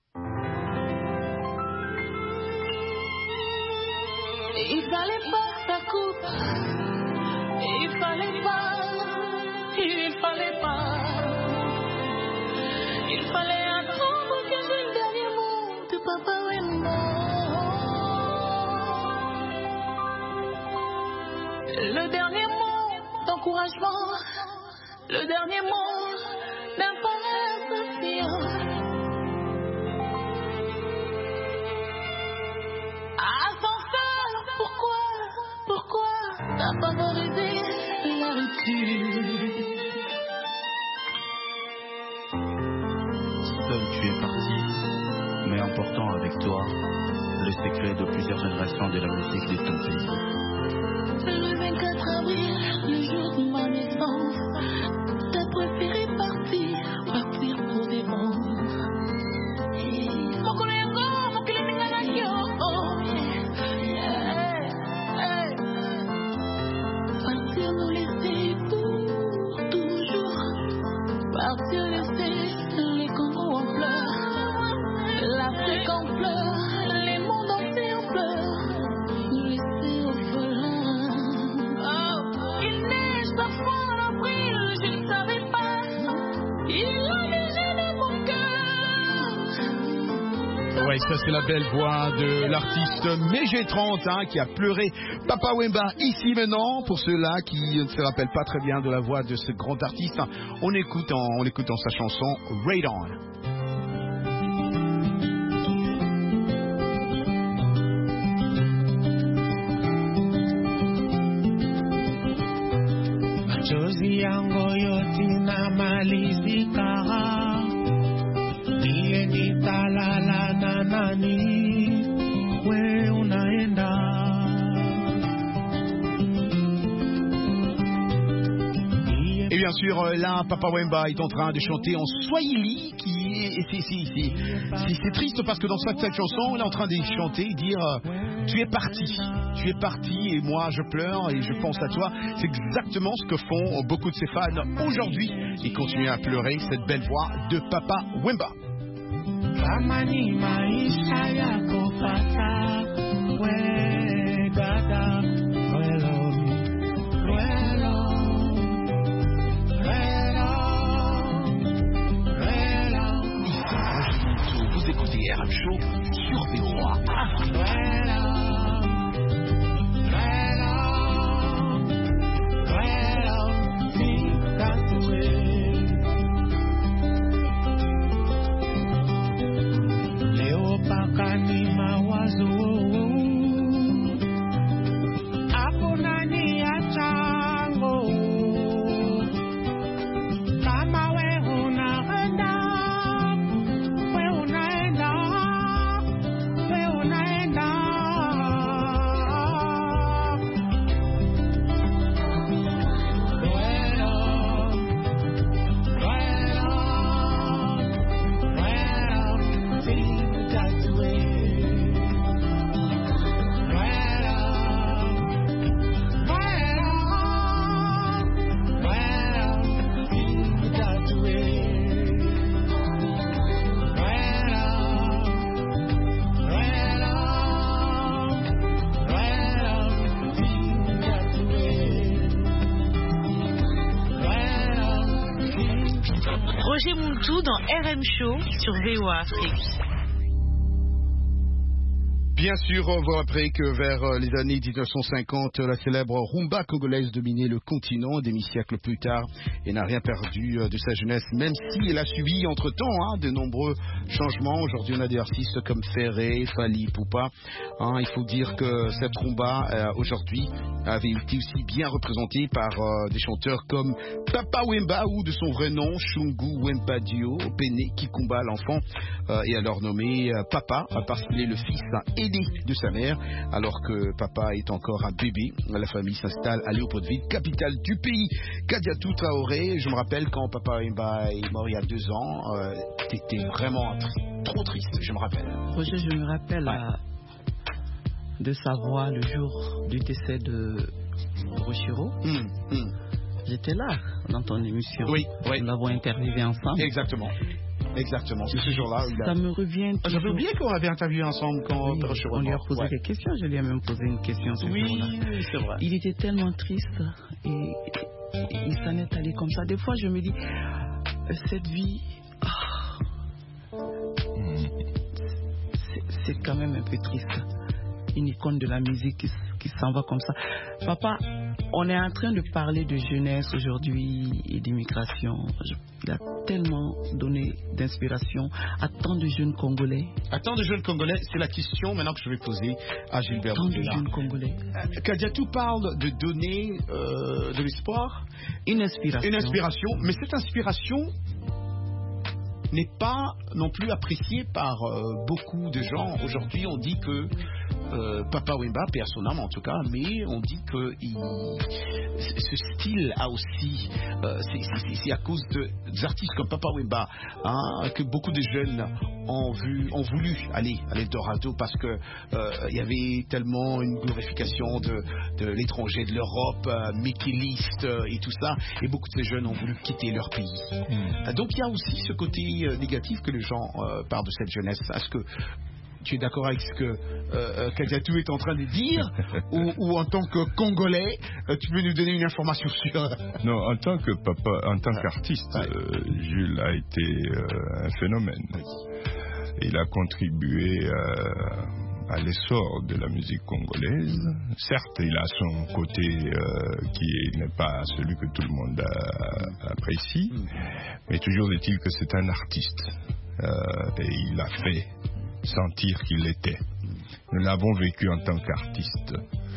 Il fallait pas que ça coupe. Il fallait pas. Il fallait pas. Il fallait attendre qu'il y ait le dernier mot de Papa Wemba. Le dernier mot d'encouragement. Le dernier mot d'un parent insouciant. Ascenseur, pourquoi, pourquoi t'as favorisé la rupture? Seul tu es parti, mais emportant avec toi le secret de plusieurs générations de la musique de ton pays. Le vingt-quatre avril, le jour de ma naissance, t'as préféré partir, partir pour des bons. Mon collègue, mon collègue, oh, yeah, hey, partir nous laisser pour toujours, partir laisser les Congos en pleurs, l'Afrique en pleurs, les mondes entiers en pleurs, nous laisser au volant. Oh, il neige parfois en avril, je ne savais pas, il a neigé dans mon cœur. Ouais, ça c'est la belle voix de l'artiste Meije trente hein, qui a pleuré Papa Wemba ici maintenant. Pour ceux-là qui ne se rappellent pas très bien de la voix de ce grand artiste, on écoute en, on écoute en sa chanson Raid On. nani we unaenda. Et bien sûr, là, Papa Wemba est en train de chanter en Swahili, qui est, c'est, c'est, c'est, c'est, c'est triste parce que dans cette, cette chanson, il est en train de chanter, dire euh, tu es parti, tu es parti et moi je pleure et je pense à toi. C'est exactement ce que font beaucoup de ses fans aujourd'hui. Ils continuent à pleurer cette belle voix de Papa Wemba. Kamani maisha yako pata, we dada, welo, welo. Vous écoutez R M Show sur V O A Afrique. Leo pakani mawazo hapo nani achango kama we unaenda we unaenda we unaenda Roger Muntu dans R M Show sur V O A Afrique. Bien sûr, on voit après que vers les années dix-neuf cent cinquante, la célèbre rumba congolaise dominait le continent demi-siècle plus tard et n'a rien perdu de sa jeunesse, même si elle a subi entre-temps hein, de nombreux changements. Aujourd'hui, on a des artistes comme Ferré, Fali Poupa. Hein, il faut dire que cette rumba, euh, aujourd'hui, avait été aussi bien représentée par euh, des chanteurs comme Papa Wemba ou de son vrai nom, Shungu Wemba Dio, Pene Kikumba, l'enfant, euh, et alors nommé euh, Papa, parce qu'il est le fils aidé de sa mère, alors que papa est encore un bébé. La famille s'installe à Léopoldville, capitale du pays. Kadiatou Traoré, je me rappelle quand papa Wemba est mort il y a deux ans, euh, t'étais vraiment tr- trop triste, je me rappelle. Roger, je me rappelle ouais. à, de sa voix le jour du décès de Rochiro. Mmh, mmh. J'étais là dans ton émission. Oui, oui. Nous l'avons interviewé ensemble. Exactement. Exactement, c'est ce jour-là. Où il a... Ça me revient. Ah, j'avais oublié qu'on avait interviewé ensemble quand oui, Rochiro on lui a mort. posé ouais. des questions. Je lui ai même posé une question ce oui, jour-là. Oui, c'est vrai. Il était tellement triste et, et il s'en est allé comme ça. Des fois, je me dis, cette vie, oh, c'est, c'est quand même un peu triste. Une icône de la musique qui, qui s'en va comme ça. Papa, on est en train de parler de jeunesse aujourd'hui et d'immigration. Il a tellement donné d'inspiration à tant de jeunes Congolais. À tant de jeunes Congolais, c'est la question maintenant que je vais poser à Gilbert. Tant de jeunes Congolais. Euh, Kadiatou parle de donner euh, de l'espoir. Une inspiration. Une inspiration, mais cette inspiration n'est pas non plus appréciée par euh, beaucoup de gens. Aujourd'hui, on dit que euh, Papa Wemba, paix à son âme en tout cas, mais on dit que il, ce style a aussi, euh, c'est, c'est, c'est à cause de, des artistes comme Papa Wemba hein, que beaucoup de jeunes ont, vu, ont voulu aller à l'Eldorado parce que euh, il y avait tellement une glorification de, de l'étranger, de l'Europe, euh, Mickey List euh, et tout ça, et beaucoup de ces jeunes ont voulu quitter leur pays. Mmh. Donc il y a aussi ce côté euh, négatif que les gens euh, parlent de cette jeunesse. Est-ce que tu es d'accord avec ce que euh, Kadiatou est en train de dire ou, ou en tant que Congolais, euh, tu peux nous donner une information sur... Non, en tant que papa, en tant qu'artiste, ouais. euh, Jules a été euh, un phénomène. Il a contribué euh, à l'essor de la musique congolaise. Certes, il a son côté euh, qui n'est pas celui que tout le monde a, apprécie, mais toujours est-il que c'est un artiste euh, et il a fait sentir qu'il l'était. Nous l'avons vécu en tant qu'artiste.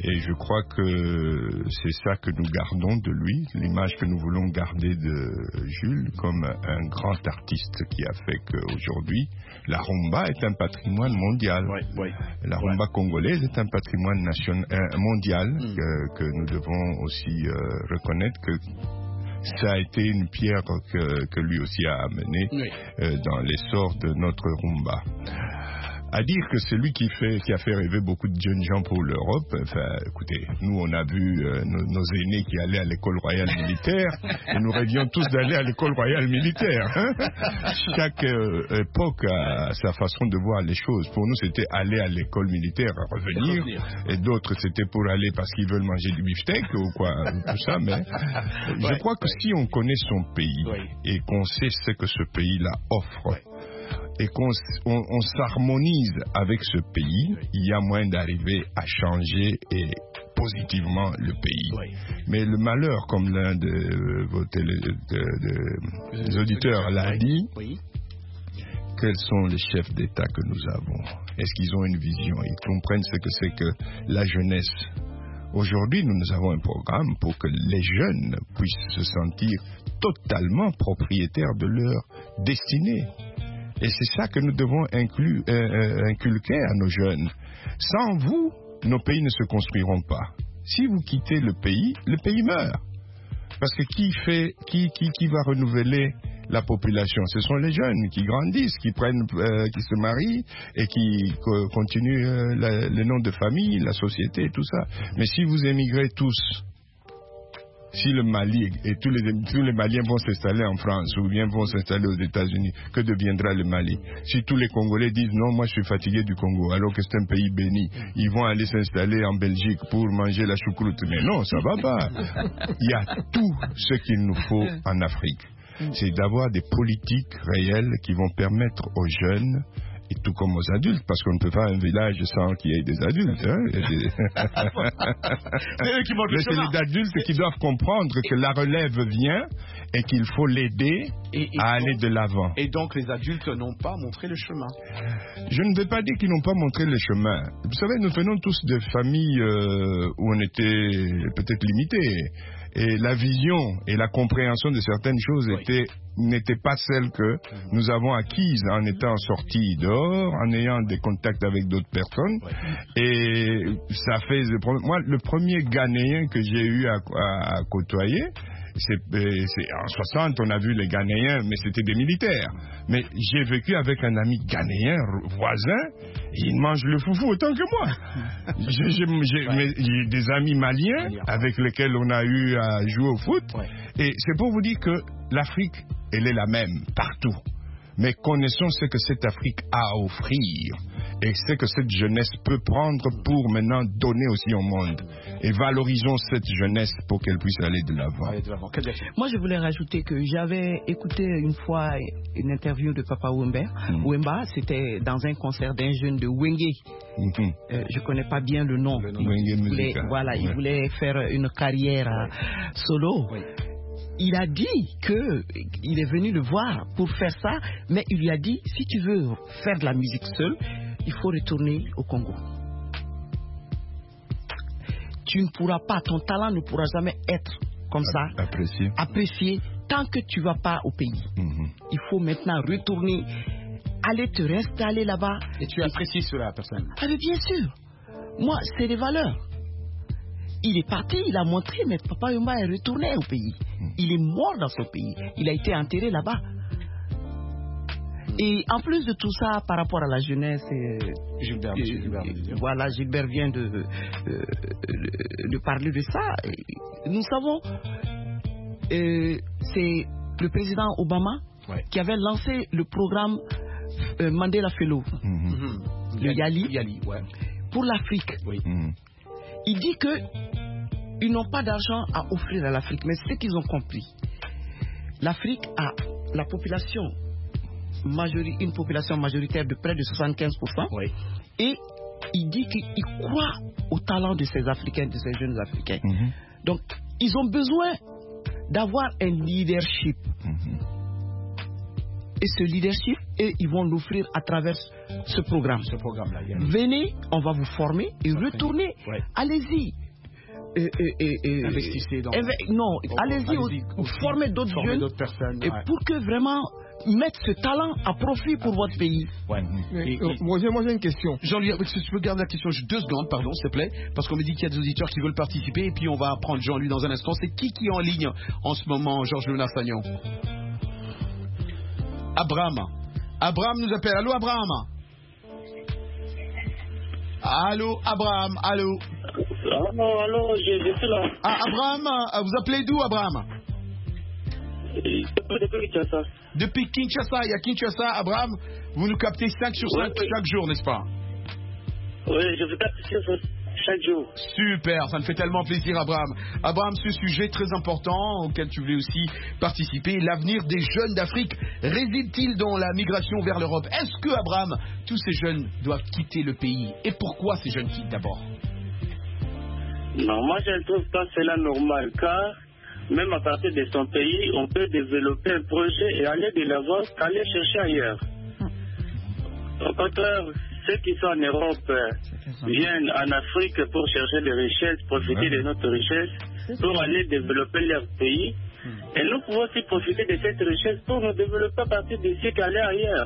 Et je crois que c'est ça que nous gardons de lui, l'image que nous voulons garder de Jules comme un grand artiste qui a fait qu'aujourd'hui, la rumba est un patrimoine mondial. Oui, oui. La rumba ouais. congolaise est un patrimoine national, euh, mondial mm. que, que nous devons aussi euh, reconnaître que ça a été une pierre que, que lui aussi a amenée oui. euh, dans l'essor de notre rumba. À dire que c'est lui qui, fait, qui a fait rêver beaucoup de jeunes gens pour l'Europe, enfin, écoutez, nous on a vu euh, nos, nos aînés qui allaient à l'école royale militaire, et nous rêvions tous d'aller à l'école royale militaire. Hein. Chaque euh, époque a sa façon de voir les choses. Pour nous, c'était aller à l'école militaire, à revenir, et d'autres, c'était pour aller parce qu'ils veulent manger du beefsteak ou quoi, tout ça. Mais ouais, je crois que ouais. si on connaît son pays ouais. et qu'on sait ce que ce pays-là offre, ouais. et qu'on on, on s'harmonise avec ce pays, il y a moyen d'arriver à changer et positivement le pays. Oui. Mais le malheur, comme l'un de vos télé, de, de, des auditeurs l'a dit, oui. quels sont les chefs d'État que nous avons? Est-ce qu'ils ont une vision? Ils comprennent ce que c'est que la jeunesse? Aujourd'hui, nous, nous avons un programme pour que les jeunes puissent se sentir totalement propriétaires de leur destinée. Et c'est ça que nous devons inclure, euh, inculquer à nos jeunes. Sans vous, nos pays ne se construiront pas. Si vous quittez le pays, le pays meurt. Parce que qui fait, qui, qui, qui va renouveler la population? Ce sont les jeunes qui grandissent, qui prennent, euh, qui se marient et qui co- continuent euh, la, les noms de famille, la société, tout ça. Mais si vous émigrez tous, si le Mali et tous les, tous les Maliens vont s'installer en France ou bien vont s'installer aux États-Unis, que deviendra le Mali? Si tous les Congolais disent non, moi je suis fatigué du Congo, alors que c'est un pays béni, ils vont aller s'installer en Belgique pour manger la choucroute. Mais non, ça va pas. Il y a tout ce qu'il nous faut en Afrique. C'est d'avoir des politiques réelles qui vont permettre aux jeunes, et tout comme aux adultes, parce qu'on ne peut pas un village sans qu'il y ait des adultes. Hein, et des... Mais c'est les adultes qui doivent comprendre que la relève vient et qu'il faut l'aider et, et à donc, aller de l'avant. Et donc les adultes n'ont pas montré le chemin. Je ne veux pas dire qu'ils n'ont pas montré le chemin. Vous savez, nous venons tous de familles euh, où on était peut-être limités. Et la vision et la compréhension de certaines choses oui. étaient, n'étaient pas celles que nous avons acquises en étant sortis dehors, en ayant des contacts avec d'autres personnes. Oui. Et ça fait... Moi, le premier Ghanéen que j'ai eu à, à, à côtoyer, c'est, c'est, en soixante, on a vu les Ghanéens, mais c'était des militaires. Mais j'ai vécu avec un ami ghanéen voisin, et il mange le foufou autant que moi. j'ai, j'ai, j'ai, ouais. j'ai des amis maliens avec lesquels on a eu à jouer au foot. Ouais. Et c'est pour vous dire que l'Afrique, elle est la même partout. Mais connaissons ce que cette Afrique a à offrir et ce que cette jeunesse peut prendre pour maintenant donner aussi au monde. Et valorisons cette jeunesse pour qu'elle puisse aller de l'avant. Moi, je voulais rajouter que j'avais écouté une fois une interview de Papa Wemba. Mm. Wemba, c'était dans un concert d'un jeune de Wenge. Mm-hmm. Euh, je ne connais pas bien le nom. Le nom. Il, voulait, voilà, ouais. il voulait faire une carrière ouais. solo. Oui. Il a dit qu'il est venu le voir pour faire ça, mais il lui a dit, si tu veux faire de la musique seul, il faut retourner au Congo. Tu ne pourras pas, ton talent ne pourra jamais être comme ça, apprécié, apprécié tant que tu ne vas pas au pays. Mm-hmm. Il faut maintenant retourner, aller te réinstaller là-bas. Et tu apprécies cela, personne? Ah, mais bien sûr. Moi, c'est des valeurs. Il est parti, il a montré, mais Papa Wemba est retourné au pays. Il est mort dans son pays. Il a été enterré là-bas. Et en plus de tout ça, par rapport à la jeunesse, euh, Gilbert, euh, Gilbert, euh, voilà, Gilbert vient de, euh, de parler de ça. Et nous savons, euh, c'est le président Obama ouais. qui avait lancé le programme euh, Mandela Fellow, mm-hmm. le Yali, Yali ouais. pour l'Afrique. Oui. Mm-hmm. Il dit que ils n'ont pas d'argent à offrir à l'Afrique, mais c'est ce qu'ils ont compris. L'Afrique a la population, majori- une population majoritaire de près de soixante-quinze pour cent. Oui. Et il dit qu'il croit au talent de ces Africains, de ces jeunes Africains. Mm-hmm. Donc, ils ont besoin d'avoir un leadership. Mm-hmm. et ce leadership, et ils vont l'offrir à travers ce programme. Ce programme-là. Venez, on va vous former et retournez. Ouais. Allez-y. Et, et, et, et, Investissez dans... Inve... Non, oh, allez-y, allez formez d'autres jeunes. Personnes, et ouais. pour que vraiment... mettre ce talent à profit pour votre pays. Ouais. Et, et, euh, moi, j'ai, moi j'ai une question. Jean-Louis, si tu peux garder la question juste deux secondes, pardon, s'il te plaît, parce qu'on me dit qu'il y a des auditeurs qui veulent participer, et puis on va prendre Jean-Louis dans un instant. C'est qui qui est en ligne en ce moment, Georges Lunasagnon? Abraham. Abraham nous appelle. Allô, Abraham? Allô, Abraham, allô? Allô, allô, je, je suis là. Ah, Abraham, vous appelez d'où, Abraham? Depuis Kinshasa. Depuis Kinshasa, il y a Kinshasa, Abraham, vous nous captez cinq sur cinq oui, chaque jour, n'est-ce pas? Oui, je vous capte chaque jour. Super, ça me fait tellement plaisir, Abraham. Abraham, ce sujet très important auquel tu voulais aussi participer, l'avenir des jeunes d'Afrique réside-t-il dans la migration vers l'Europe? Est-ce que, Abraham, tous ces jeunes doivent quitter le pays? Et pourquoi ces jeunes quittent d'abord? Non, moi je ne trouve pas cela normal, car même à partir de son pays, on peut développer un projet et aller de l'avant qu'aller chercher ailleurs. Au contraire, ceux qui sont en Europe viennent en Afrique pour chercher des richesses, profiter de notre richesse, pour aller développer leur pays. Et nous pouvons aussi profiter de cette richesse pour nous développer à partir d'ici qu'aller ailleurs.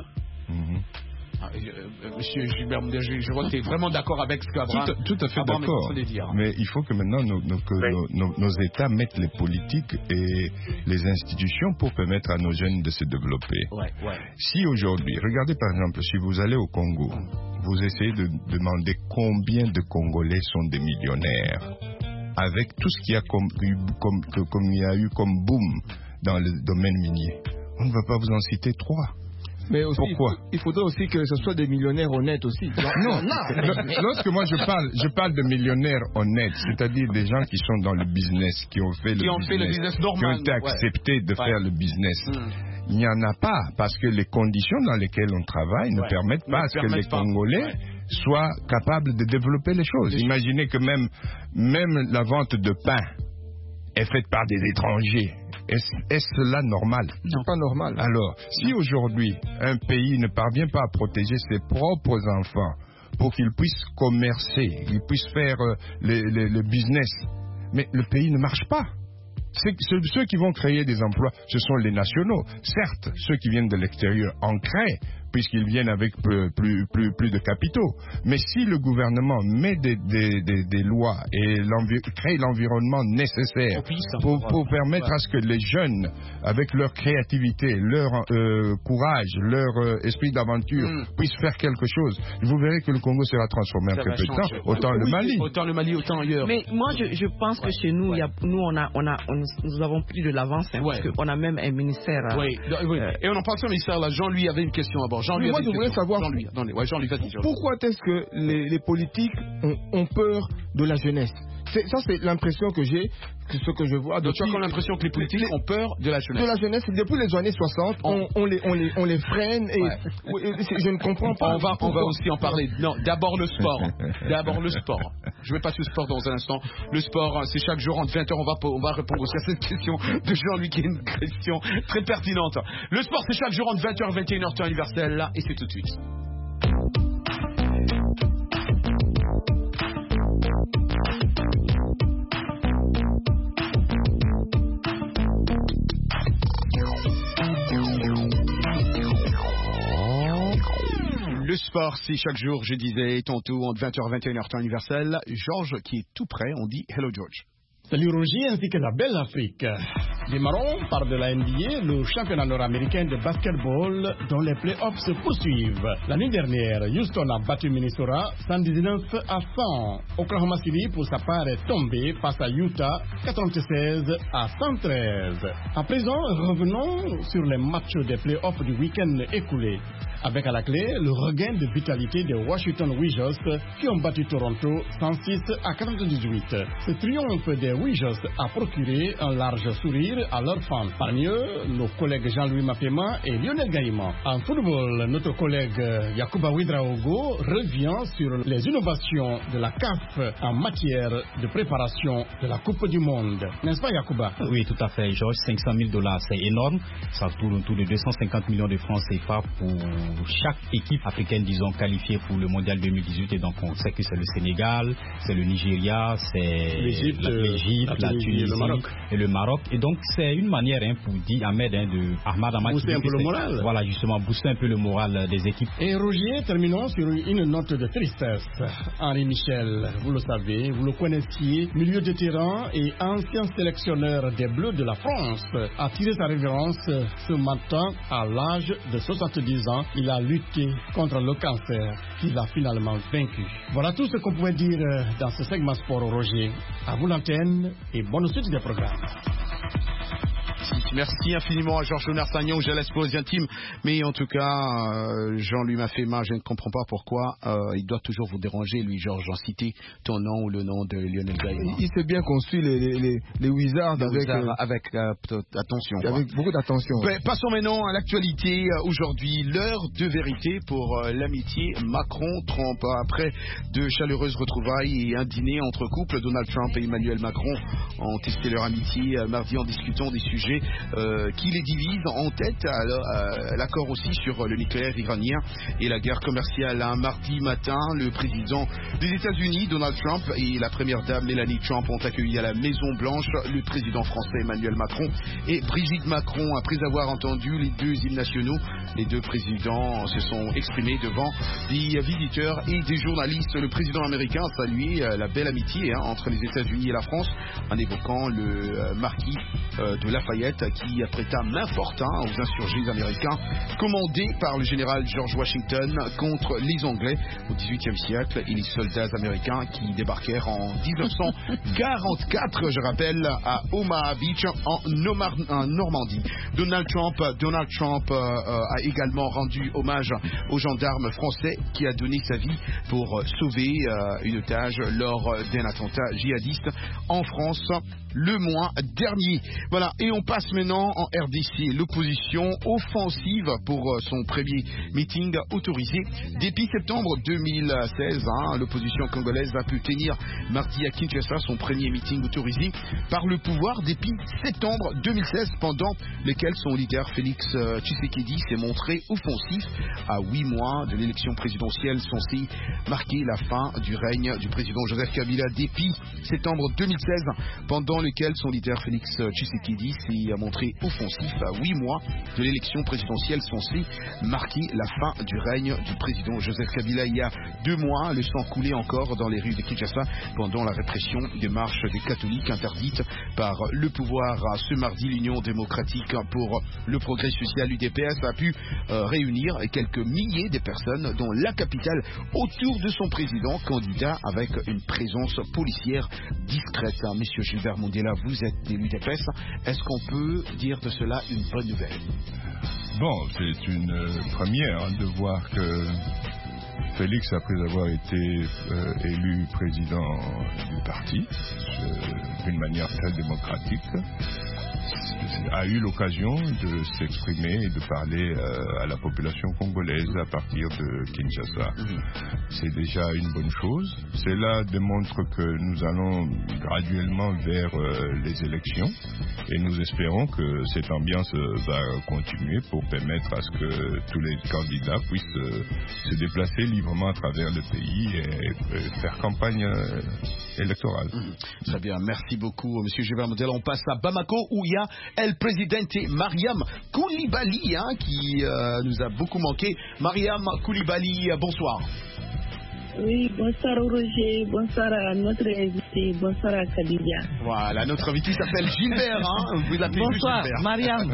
Ah, euh, monsieur Gilbert Moudé, je, je vois que tu es vraiment d'accord avec ce qu'Abraham... Tout, tout à fait Abraham d'accord, mais il faut que maintenant nos, nos, que oui. nos, nos, nos États mettent les politiques et les institutions pour permettre à nos jeunes de se développer. Ouais, ouais. Si aujourd'hui, regardez par exemple, si vous allez au Congo, vous essayez de demander combien de Congolais sont des millionnaires, avec tout ce qu'il y a comme, comme, comme, comme il y a eu comme boom dans le domaine minier. On ne va pas vous en citer trois. Mais aussi, pourquoi? Il faudrait aussi que ce soit des millionnaires honnêtes aussi. Non, non. Lorsque moi je parle, je parle de millionnaires honnêtes, c'est-à-dire des gens qui sont dans le business, qui ont fait, qui le, ont business, fait le business normal, qui ont été acceptés ouais. de ouais. faire le business. Mmh. Il n'y en a pas, parce que les conditions dans lesquelles on travaille ouais. ne permettent pas à ce que les Congolais ouais. soient capables de développer les choses. Les Imaginez que même, même la vente de pain est faite par des étrangers. Est-ce, est-ce cela normal? Non, pas normal. Alors, si aujourd'hui, un pays ne parvient pas à protéger ses propres enfants pour qu'ils puissent commercer, qu'ils puissent faire euh, le, le, le business, mais le pays ne marche pas. C'est, ceux, ceux qui vont créer des emplois, ce sont les nationaux. Certes, ceux qui viennent de l'extérieur en créent, puisqu'ils viennent avec plus, plus, plus, plus de capitaux. Mais si le gouvernement met des, des, des, des lois et l'envi- crée l'environnement nécessaire pour, pour permettre à ce que les jeunes, avec leur créativité, leur euh, courage, leur euh, esprit d'aventure, mm. puissent faire quelque chose, vous verrez que le Congo sera transformé en quelque temps. Autant oui, le Mali. Autant le Mali, autant ailleurs. Mais moi, je, je pense que ouais. chez nous, ouais. y a, nous, on a, on a, on, nous avons pris de l'avance, hein, ouais. parce qu'on a même un ministère. Oui, euh, oui. Euh, et on en parle sur le ministère, là. Jean-Louis avait une question d'abord. Jean-Louis moi, je voulais question. savoir Jean-Louis, Jean-Louis. Ouais, Jean-Louis, vas-y, Jean-Louis. Pourquoi est-ce que les, les politiques ont, ont peur de la jeunesse? C'est, ça, c'est l'impression que j'ai, que ce que je vois. Donc, tu as comme l'impression que les politiques les, ont peur de la jeunesse. De la jeunesse. Depuis les années soixante, on, on, les, on, les, on les freine et ouais. je ne comprends pas. On va, on va aussi en parler. Non, d'abord le sport. D'abord le sport. Je vais passer au sport dans un instant. Le sport, c'est chaque jour entre vingt heures. On va, on va répondre aussi à cette question de Jean-Louis qui est une question très pertinente. Le sport, c'est chaque jour entre vingt heures et vingt et une heures temps universel. Là, et c'est tout de suite. Le sport, c'est chaque jour, je disais, tantôt entre vingt heures et vingt et une heures temps universel. Georges qui est tout prêt, on dit hello George. Salut Roger ainsi que la belle Afrique. Démarrons par de la N B A, le championnat nord-américain de basketball dont les playoffs se poursuivent. L'année dernière, Houston a battu Minnesota cent dix-neuf à cent. Oklahoma City, pour sa part, est tombé face à Utah quatre-vingt-seize à cent treize. À présent, revenons sur les matchs des playoffs du week-end écoulé. avec à la clé le regain de vitalité des Washington Wizards qui ont battu Toronto cent six à quatre-vingt-dix-huit. Ce triomphe des Wizards a procuré un large sourire à leurs fans. Parmi eux, nos collègues Jean-Louis Mapema et Lionel Gaïma. En football, notre collègue Yacouba Ouedraogo revient sur les innovations de la C A F en matière de préparation de la Coupe du Monde. N'est-ce pas, Yacouba? Oui, tout à fait, Georges. cinq cent mille dollars, c'est énorme. Ça tourne autour de deux cent cinquante millions de francs C F A pour chaque équipe africaine, disons, qualifiée pour le Mondial deux mille dix-huit. Et donc, on sait que c'est le Sénégal, c'est le Nigeria, c'est l'Égypte, la, la, la Tunisie et le Maroc. Et le Maroc. Et donc, c'est une manière hein, pour dire Ahmed hein, de Ahmad Ahmad. Booster un peu le moral. Voilà, justement, booster un peu le moral des équipes. Et Roger, terminons sur une note de tristesse. Henri Michel, vous le savez, vous le connaissiez, milieu de terrain et ancien sélectionneur des Bleus de la France, a tiré sa révérence ce matin à l'âge de soixante-dix ans. Il a lutté contre le cancer qu'il a finalement vaincu. Voilà tout ce qu'on pouvait dire dans ce segment sport, Roger. À vous l'antenne et bonne suite des programmes. Merci infiniment à Georges Nartagnan, j'ai la pause intime, mais en tout cas, euh, Jean-Louis Mapema, je ne comprends pas pourquoi euh, il doit toujours vous déranger, lui, Georges, en citer ton nom ou le nom de Lionel Gaïma. Il sait bien qu'on suit les, les, les, les Wizards les avec, Wizards euh, avec euh, attention. Avec beaucoup d'attention. Ben, passons maintenant à l'actualité. Aujourd'hui, l'heure de vérité pour euh, l'amitié Macron-Trump. Après de chaleureuses retrouvailles et un dîner entre couples, Donald Trump et Emmanuel Macron ont testé leur amitié euh, mardi en discutant des sujets Euh, qui les divise en tête à, à l'accord aussi sur le nucléaire iranien et la guerre commerciale. Un mardi matin, le président des États-Unis, Donald Trump, et la première dame, Mélanie Trump, ont accueilli à la Maison-Blanche le président français Emmanuel Macron et Brigitte Macron. Après avoir entendu les deux hymnes nationaux, les deux présidents se sont exprimés devant des visiteurs et des journalistes. Le président américain a salué la belle amitié hein, entre les États-Unis et la France en évoquant le euh, marquis euh, de Lafayette qui prêta main forte hein, aux insurgés américains commandés par le général George Washington contre les Anglais au dix-huitième siècle et les soldats américains qui débarquèrent en dix-neuf cent quarante-quatre, je rappelle, à Omaha Beach en, Nomar- en Normandie. Donald Trump, Donald Trump euh, a également rendu hommage au gendarme français qui a donné sa vie pour sauver euh, une otage lors d'un attentat djihadiste en France le mois dernier. Voilà, et on passe maintenant en R D C. L'opposition offensive pour son premier meeting autorisé. Depuis septembre deux mille seize, hein, l'opposition congolaise a pu tenir mardi à Kinshasa son premier meeting autorisé par le pouvoir depuis septembre deux mille seize, pendant lequel son leader Félix Tshisekedi s'est montré offensif à huit mois de l'élection présidentielle censée marquer la fin du règne du président Joseph Kabila. Depuis septembre deux mille seize, pendant lequel son leader Félix Tshisekedi s'est montré offensif à huit mois de l'élection présidentielle censée marquer la fin du règne du président Joseph Kabila. Il y a deux mois, le sang coulait encore dans les rues de Kinshasa pendant la répression des marches des catholiques interdites par le pouvoir. Ce mardi, l'Union démocratique pour le progrès social, U D P S, a pu euh, réunir quelques milliers de personnes dans la capitale autour de son président candidat avec une présence policière discrète. Monsieur Gilbert Mondela, vous êtes de l'U D P S. Est-ce qu'on peut dire de cela une bonne nouvelle? Bon, c'est une première de voir que Félix, après avoir été euh, élu président du parti, euh, d'une manière très démocratique, a eu l'occasion de s'exprimer et de parler euh, à la population congolaise à partir de Kinshasa. Mmh. C'est déjà une bonne chose. Cela démontre que nous allons graduellement vers euh, les élections et nous espérons que cette ambiance va continuer pour permettre à ce que tous les candidats puissent euh, se déplacer librement à travers le pays et, et faire campagne euh, électorale. Mmh. Très bien, merci beaucoup Monsieur Gilbert Mondela. On passe à Bamako où il y a El Presidente Mariam Koulibaly hein, qui euh, nous a beaucoup manqué. Mariam Koulibaly, bonsoir. Oui, bonsoir Roger, bonsoir à notre invité, bonsoir à Khadija. Voilà, notre invité s'appelle Gilbert, hein, vous l'appelez bonsoir, Gilbert. Mariam.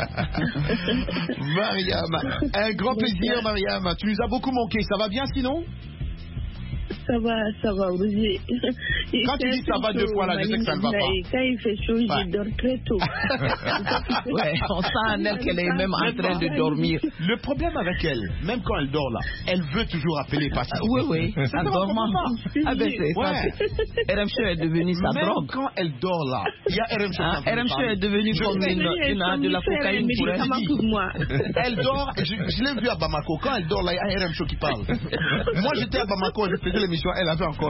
Mariam, un grand plaisir Mariam, tu nous as beaucoup manqué, ça va bien sinon? Ça va, ça va, Roger. Quand tu dis ça va deux fois là, je sais que ça ne va pas. Quand il fait chaud, ouais. je dors très tôt. Ouais, on sent en elle qu'elle est même en train de dormir. Le problème avec elle, même quand elle dort là, elle veut toujours appeler Patrick. Oui, oui, en dormant. Ah ben c'est ça. R M Show est devenu sa même drogue. Quand elle dort là, il y a R M Show. Ah, R M Show est devenu comme une, une, une, de la cocaïne pour elle. Elle dort, je, je l'ai vu à Bamako, quand elle dort là, il y a R M Show qui parle. Moi j'étais à Bamako, je faisais l'émission, elle avait encore...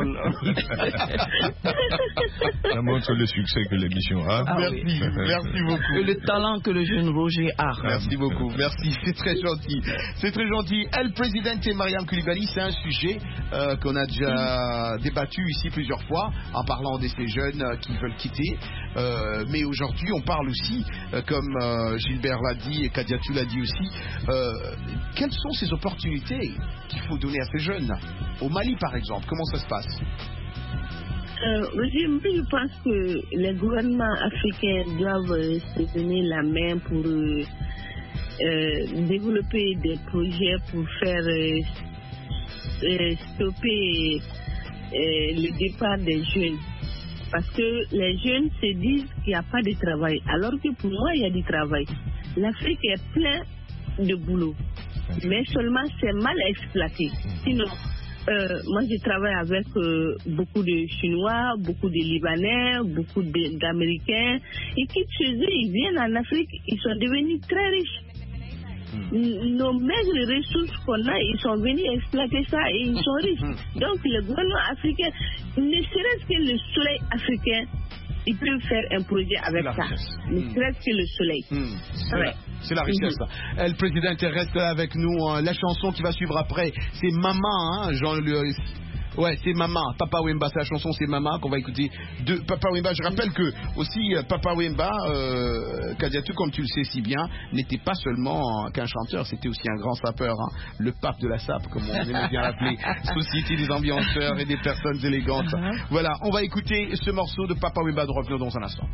Ça montre le succès que l'émission a. Ah, merci, oui. Merci beaucoup. Et le talent que le jeune Roger a. Merci beaucoup, merci, c'est très gentil. C'est très gentil. El Presidente Mariam Koulibaly, c'est un sujet euh, qu'on a déjà débattu ici plusieurs fois en parlant de ces jeunes euh, qui veulent quitter. Euh, mais aujourd'hui, on parle aussi, euh, comme euh, Gilbert l'a dit et Kadiatou l'a dit aussi, euh, quelles sont ces opportunités qu'il faut donner à ces jeunes? Au Mali, par exemple, comment ça se passe? Euh, je pense que les gouvernements africains doivent euh, se donner la main pour euh, euh, développer des projets pour faire euh, euh, stopper euh, le départ des jeunes. Parce que les jeunes se disent qu'il n'y a pas de travail, alors que pour moi, il y a du travail. L'Afrique est pleine de boulot, mais seulement c'est mal exploité. Sinon, Euh, moi, je travaille avec euh, beaucoup de Chinois, beaucoup de Libanais, beaucoup d'Américains. Ils quittent chez eux, ils viennent en Afrique, ils sont devenus très riches. Mm. Nos maigres ressources qu'on a, ils sont venus exploiter ça et ils sont riches. Mm. Donc, le gouvernement africain, ne serait-ce que le soleil africain, ils peuvent faire un projet avec ça. Ne mm. serait-ce que le soleil. Mm. Ouais. C'est la richesse. Mm-hmm. Le président reste avec nous. La chanson qui va suivre après, c'est Maman. Hein, Jean, le... Ouais, c'est Maman. Papa Wemba, c'est la chanson, c'est Maman qu'on va écouter de Papa Wemba. Je rappelle que aussi Papa Wemba, euh, Kadiatou, comme tu le sais si bien, n'était pas seulement qu'un chanteur, c'était aussi un grand sapeur, hein, le pape de la sape, comme on aime bien l'appeler, société des ambianceurs et des personnes élégantes. Uh-huh. Voilà, on va écouter ce morceau de Papa Wemba de revenir dans un instant.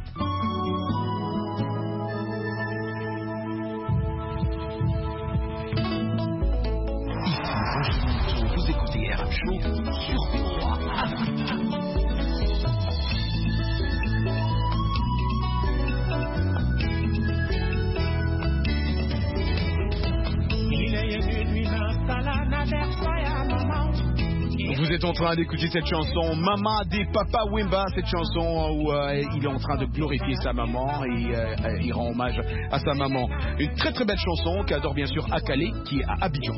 Vous écoutez R M Show sur V O A. Vous êtes en train d'écouter cette chanson Maman des Papa Wemba, cette chanson où euh, il est en train de glorifier sa maman et euh, il rend hommage à sa maman. Une très très belle chanson qu'adore bien sûr Akale qui est à Abidjan.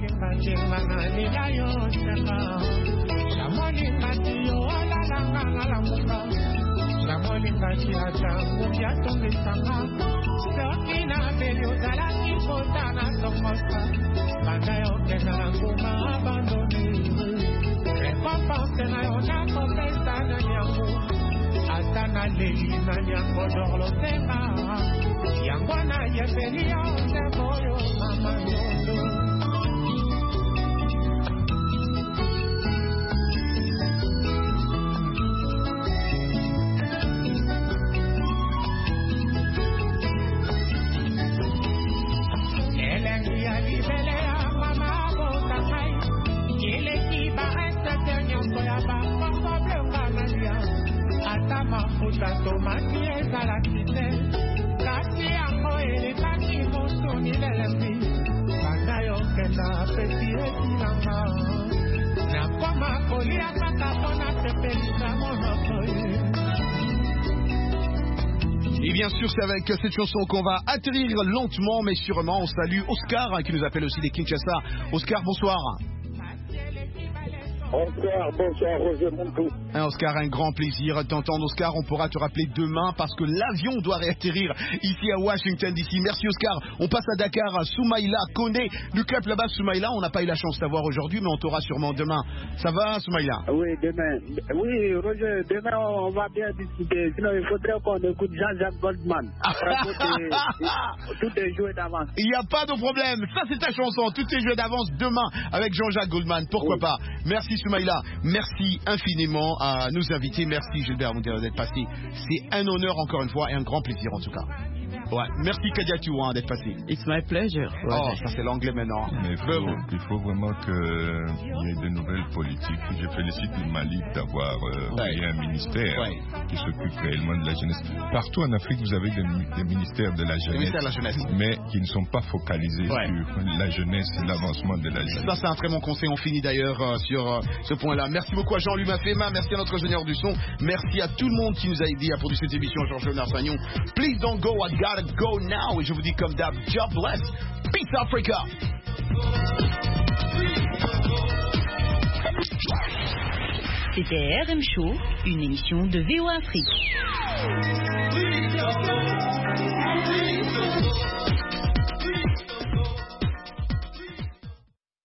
Pense na yo na kopesa na yango ata na leli na yango dorlotenga yango na yepeli yo ndeko yo mama yondo elengi ya libele ya mama botakai kile kiba ata mafuta tomati ezalaki te kasi yango elekaki mosuni lelembi banda yokenda pesi esilanga nakoma kolia kaka mpona sepelisa monoko ye. Et bien sûr, c'est avec cette chanson qu'on va atterrir lentement mais sûrement. On salue Oscar hein, qui nous appelle aussi des Kinshasa. Oscar, bonsoir. Oscar, bonsoir Roger Montou. Hein, Oscar, un grand plaisir de t'entendre. Oscar, on pourra te rappeler demain parce que l'avion doit réatterrir ici à Washington D C. Merci Oscar. On passe à Dakar. Soumaïla connaît le club là-bas. Soumaïla, on n'a pas eu la chance d'avoir aujourd'hui, mais on t'aura sûrement demain. Ça va, Soumaïla? Oui, demain. Oui, Roger, demain on va bien discuter. Sinon, il faudrait qu'on écoute Jean-Jacques Goldman. Après, tout, est, tout est joué d'avance. Il n'y a pas de problème. Ça, c'est ta chanson. Tout est joué d'avance demain avec Jean-Jacques Goldman. Pourquoi oui. pas? Merci Soumaïla. Merci infiniment à nos invités. Merci Gilbert Moundir d'être passé. C'est un honneur encore une fois et un grand plaisir en tout cas. Ouais. Merci Kadiatou hein, d'être passé. It's my pleasure. Oh, ça c'est l'anglais maintenant. Mais il faut, il faut vraiment qu'il y ait de nouvelles politiques. Je félicite le Mali d'avoir euh, ouais. créé un ministère ouais. qui s'occupe réellement de la jeunesse. Partout en Afrique, vous avez des, des ministères de la jeunesse, de la jeunesse, mais qui ne sont pas focalisés ouais. sur la jeunesse et l'avancement de la jeunesse. Ça c'est un très bon conseil. On finit d'ailleurs euh, sur euh, ce point-là. Merci beaucoup à Jean-Louis Mafema, merci à notre ingénieur du son, merci à tout le monde qui nous a aidé à produire cette émission. Georges-Léonard Sagnon. Please don't go, I gotta go now. Et je vous dis comme d'hab, God bless. Peace Africa. C'était R M Show, une émission de V O Afrique.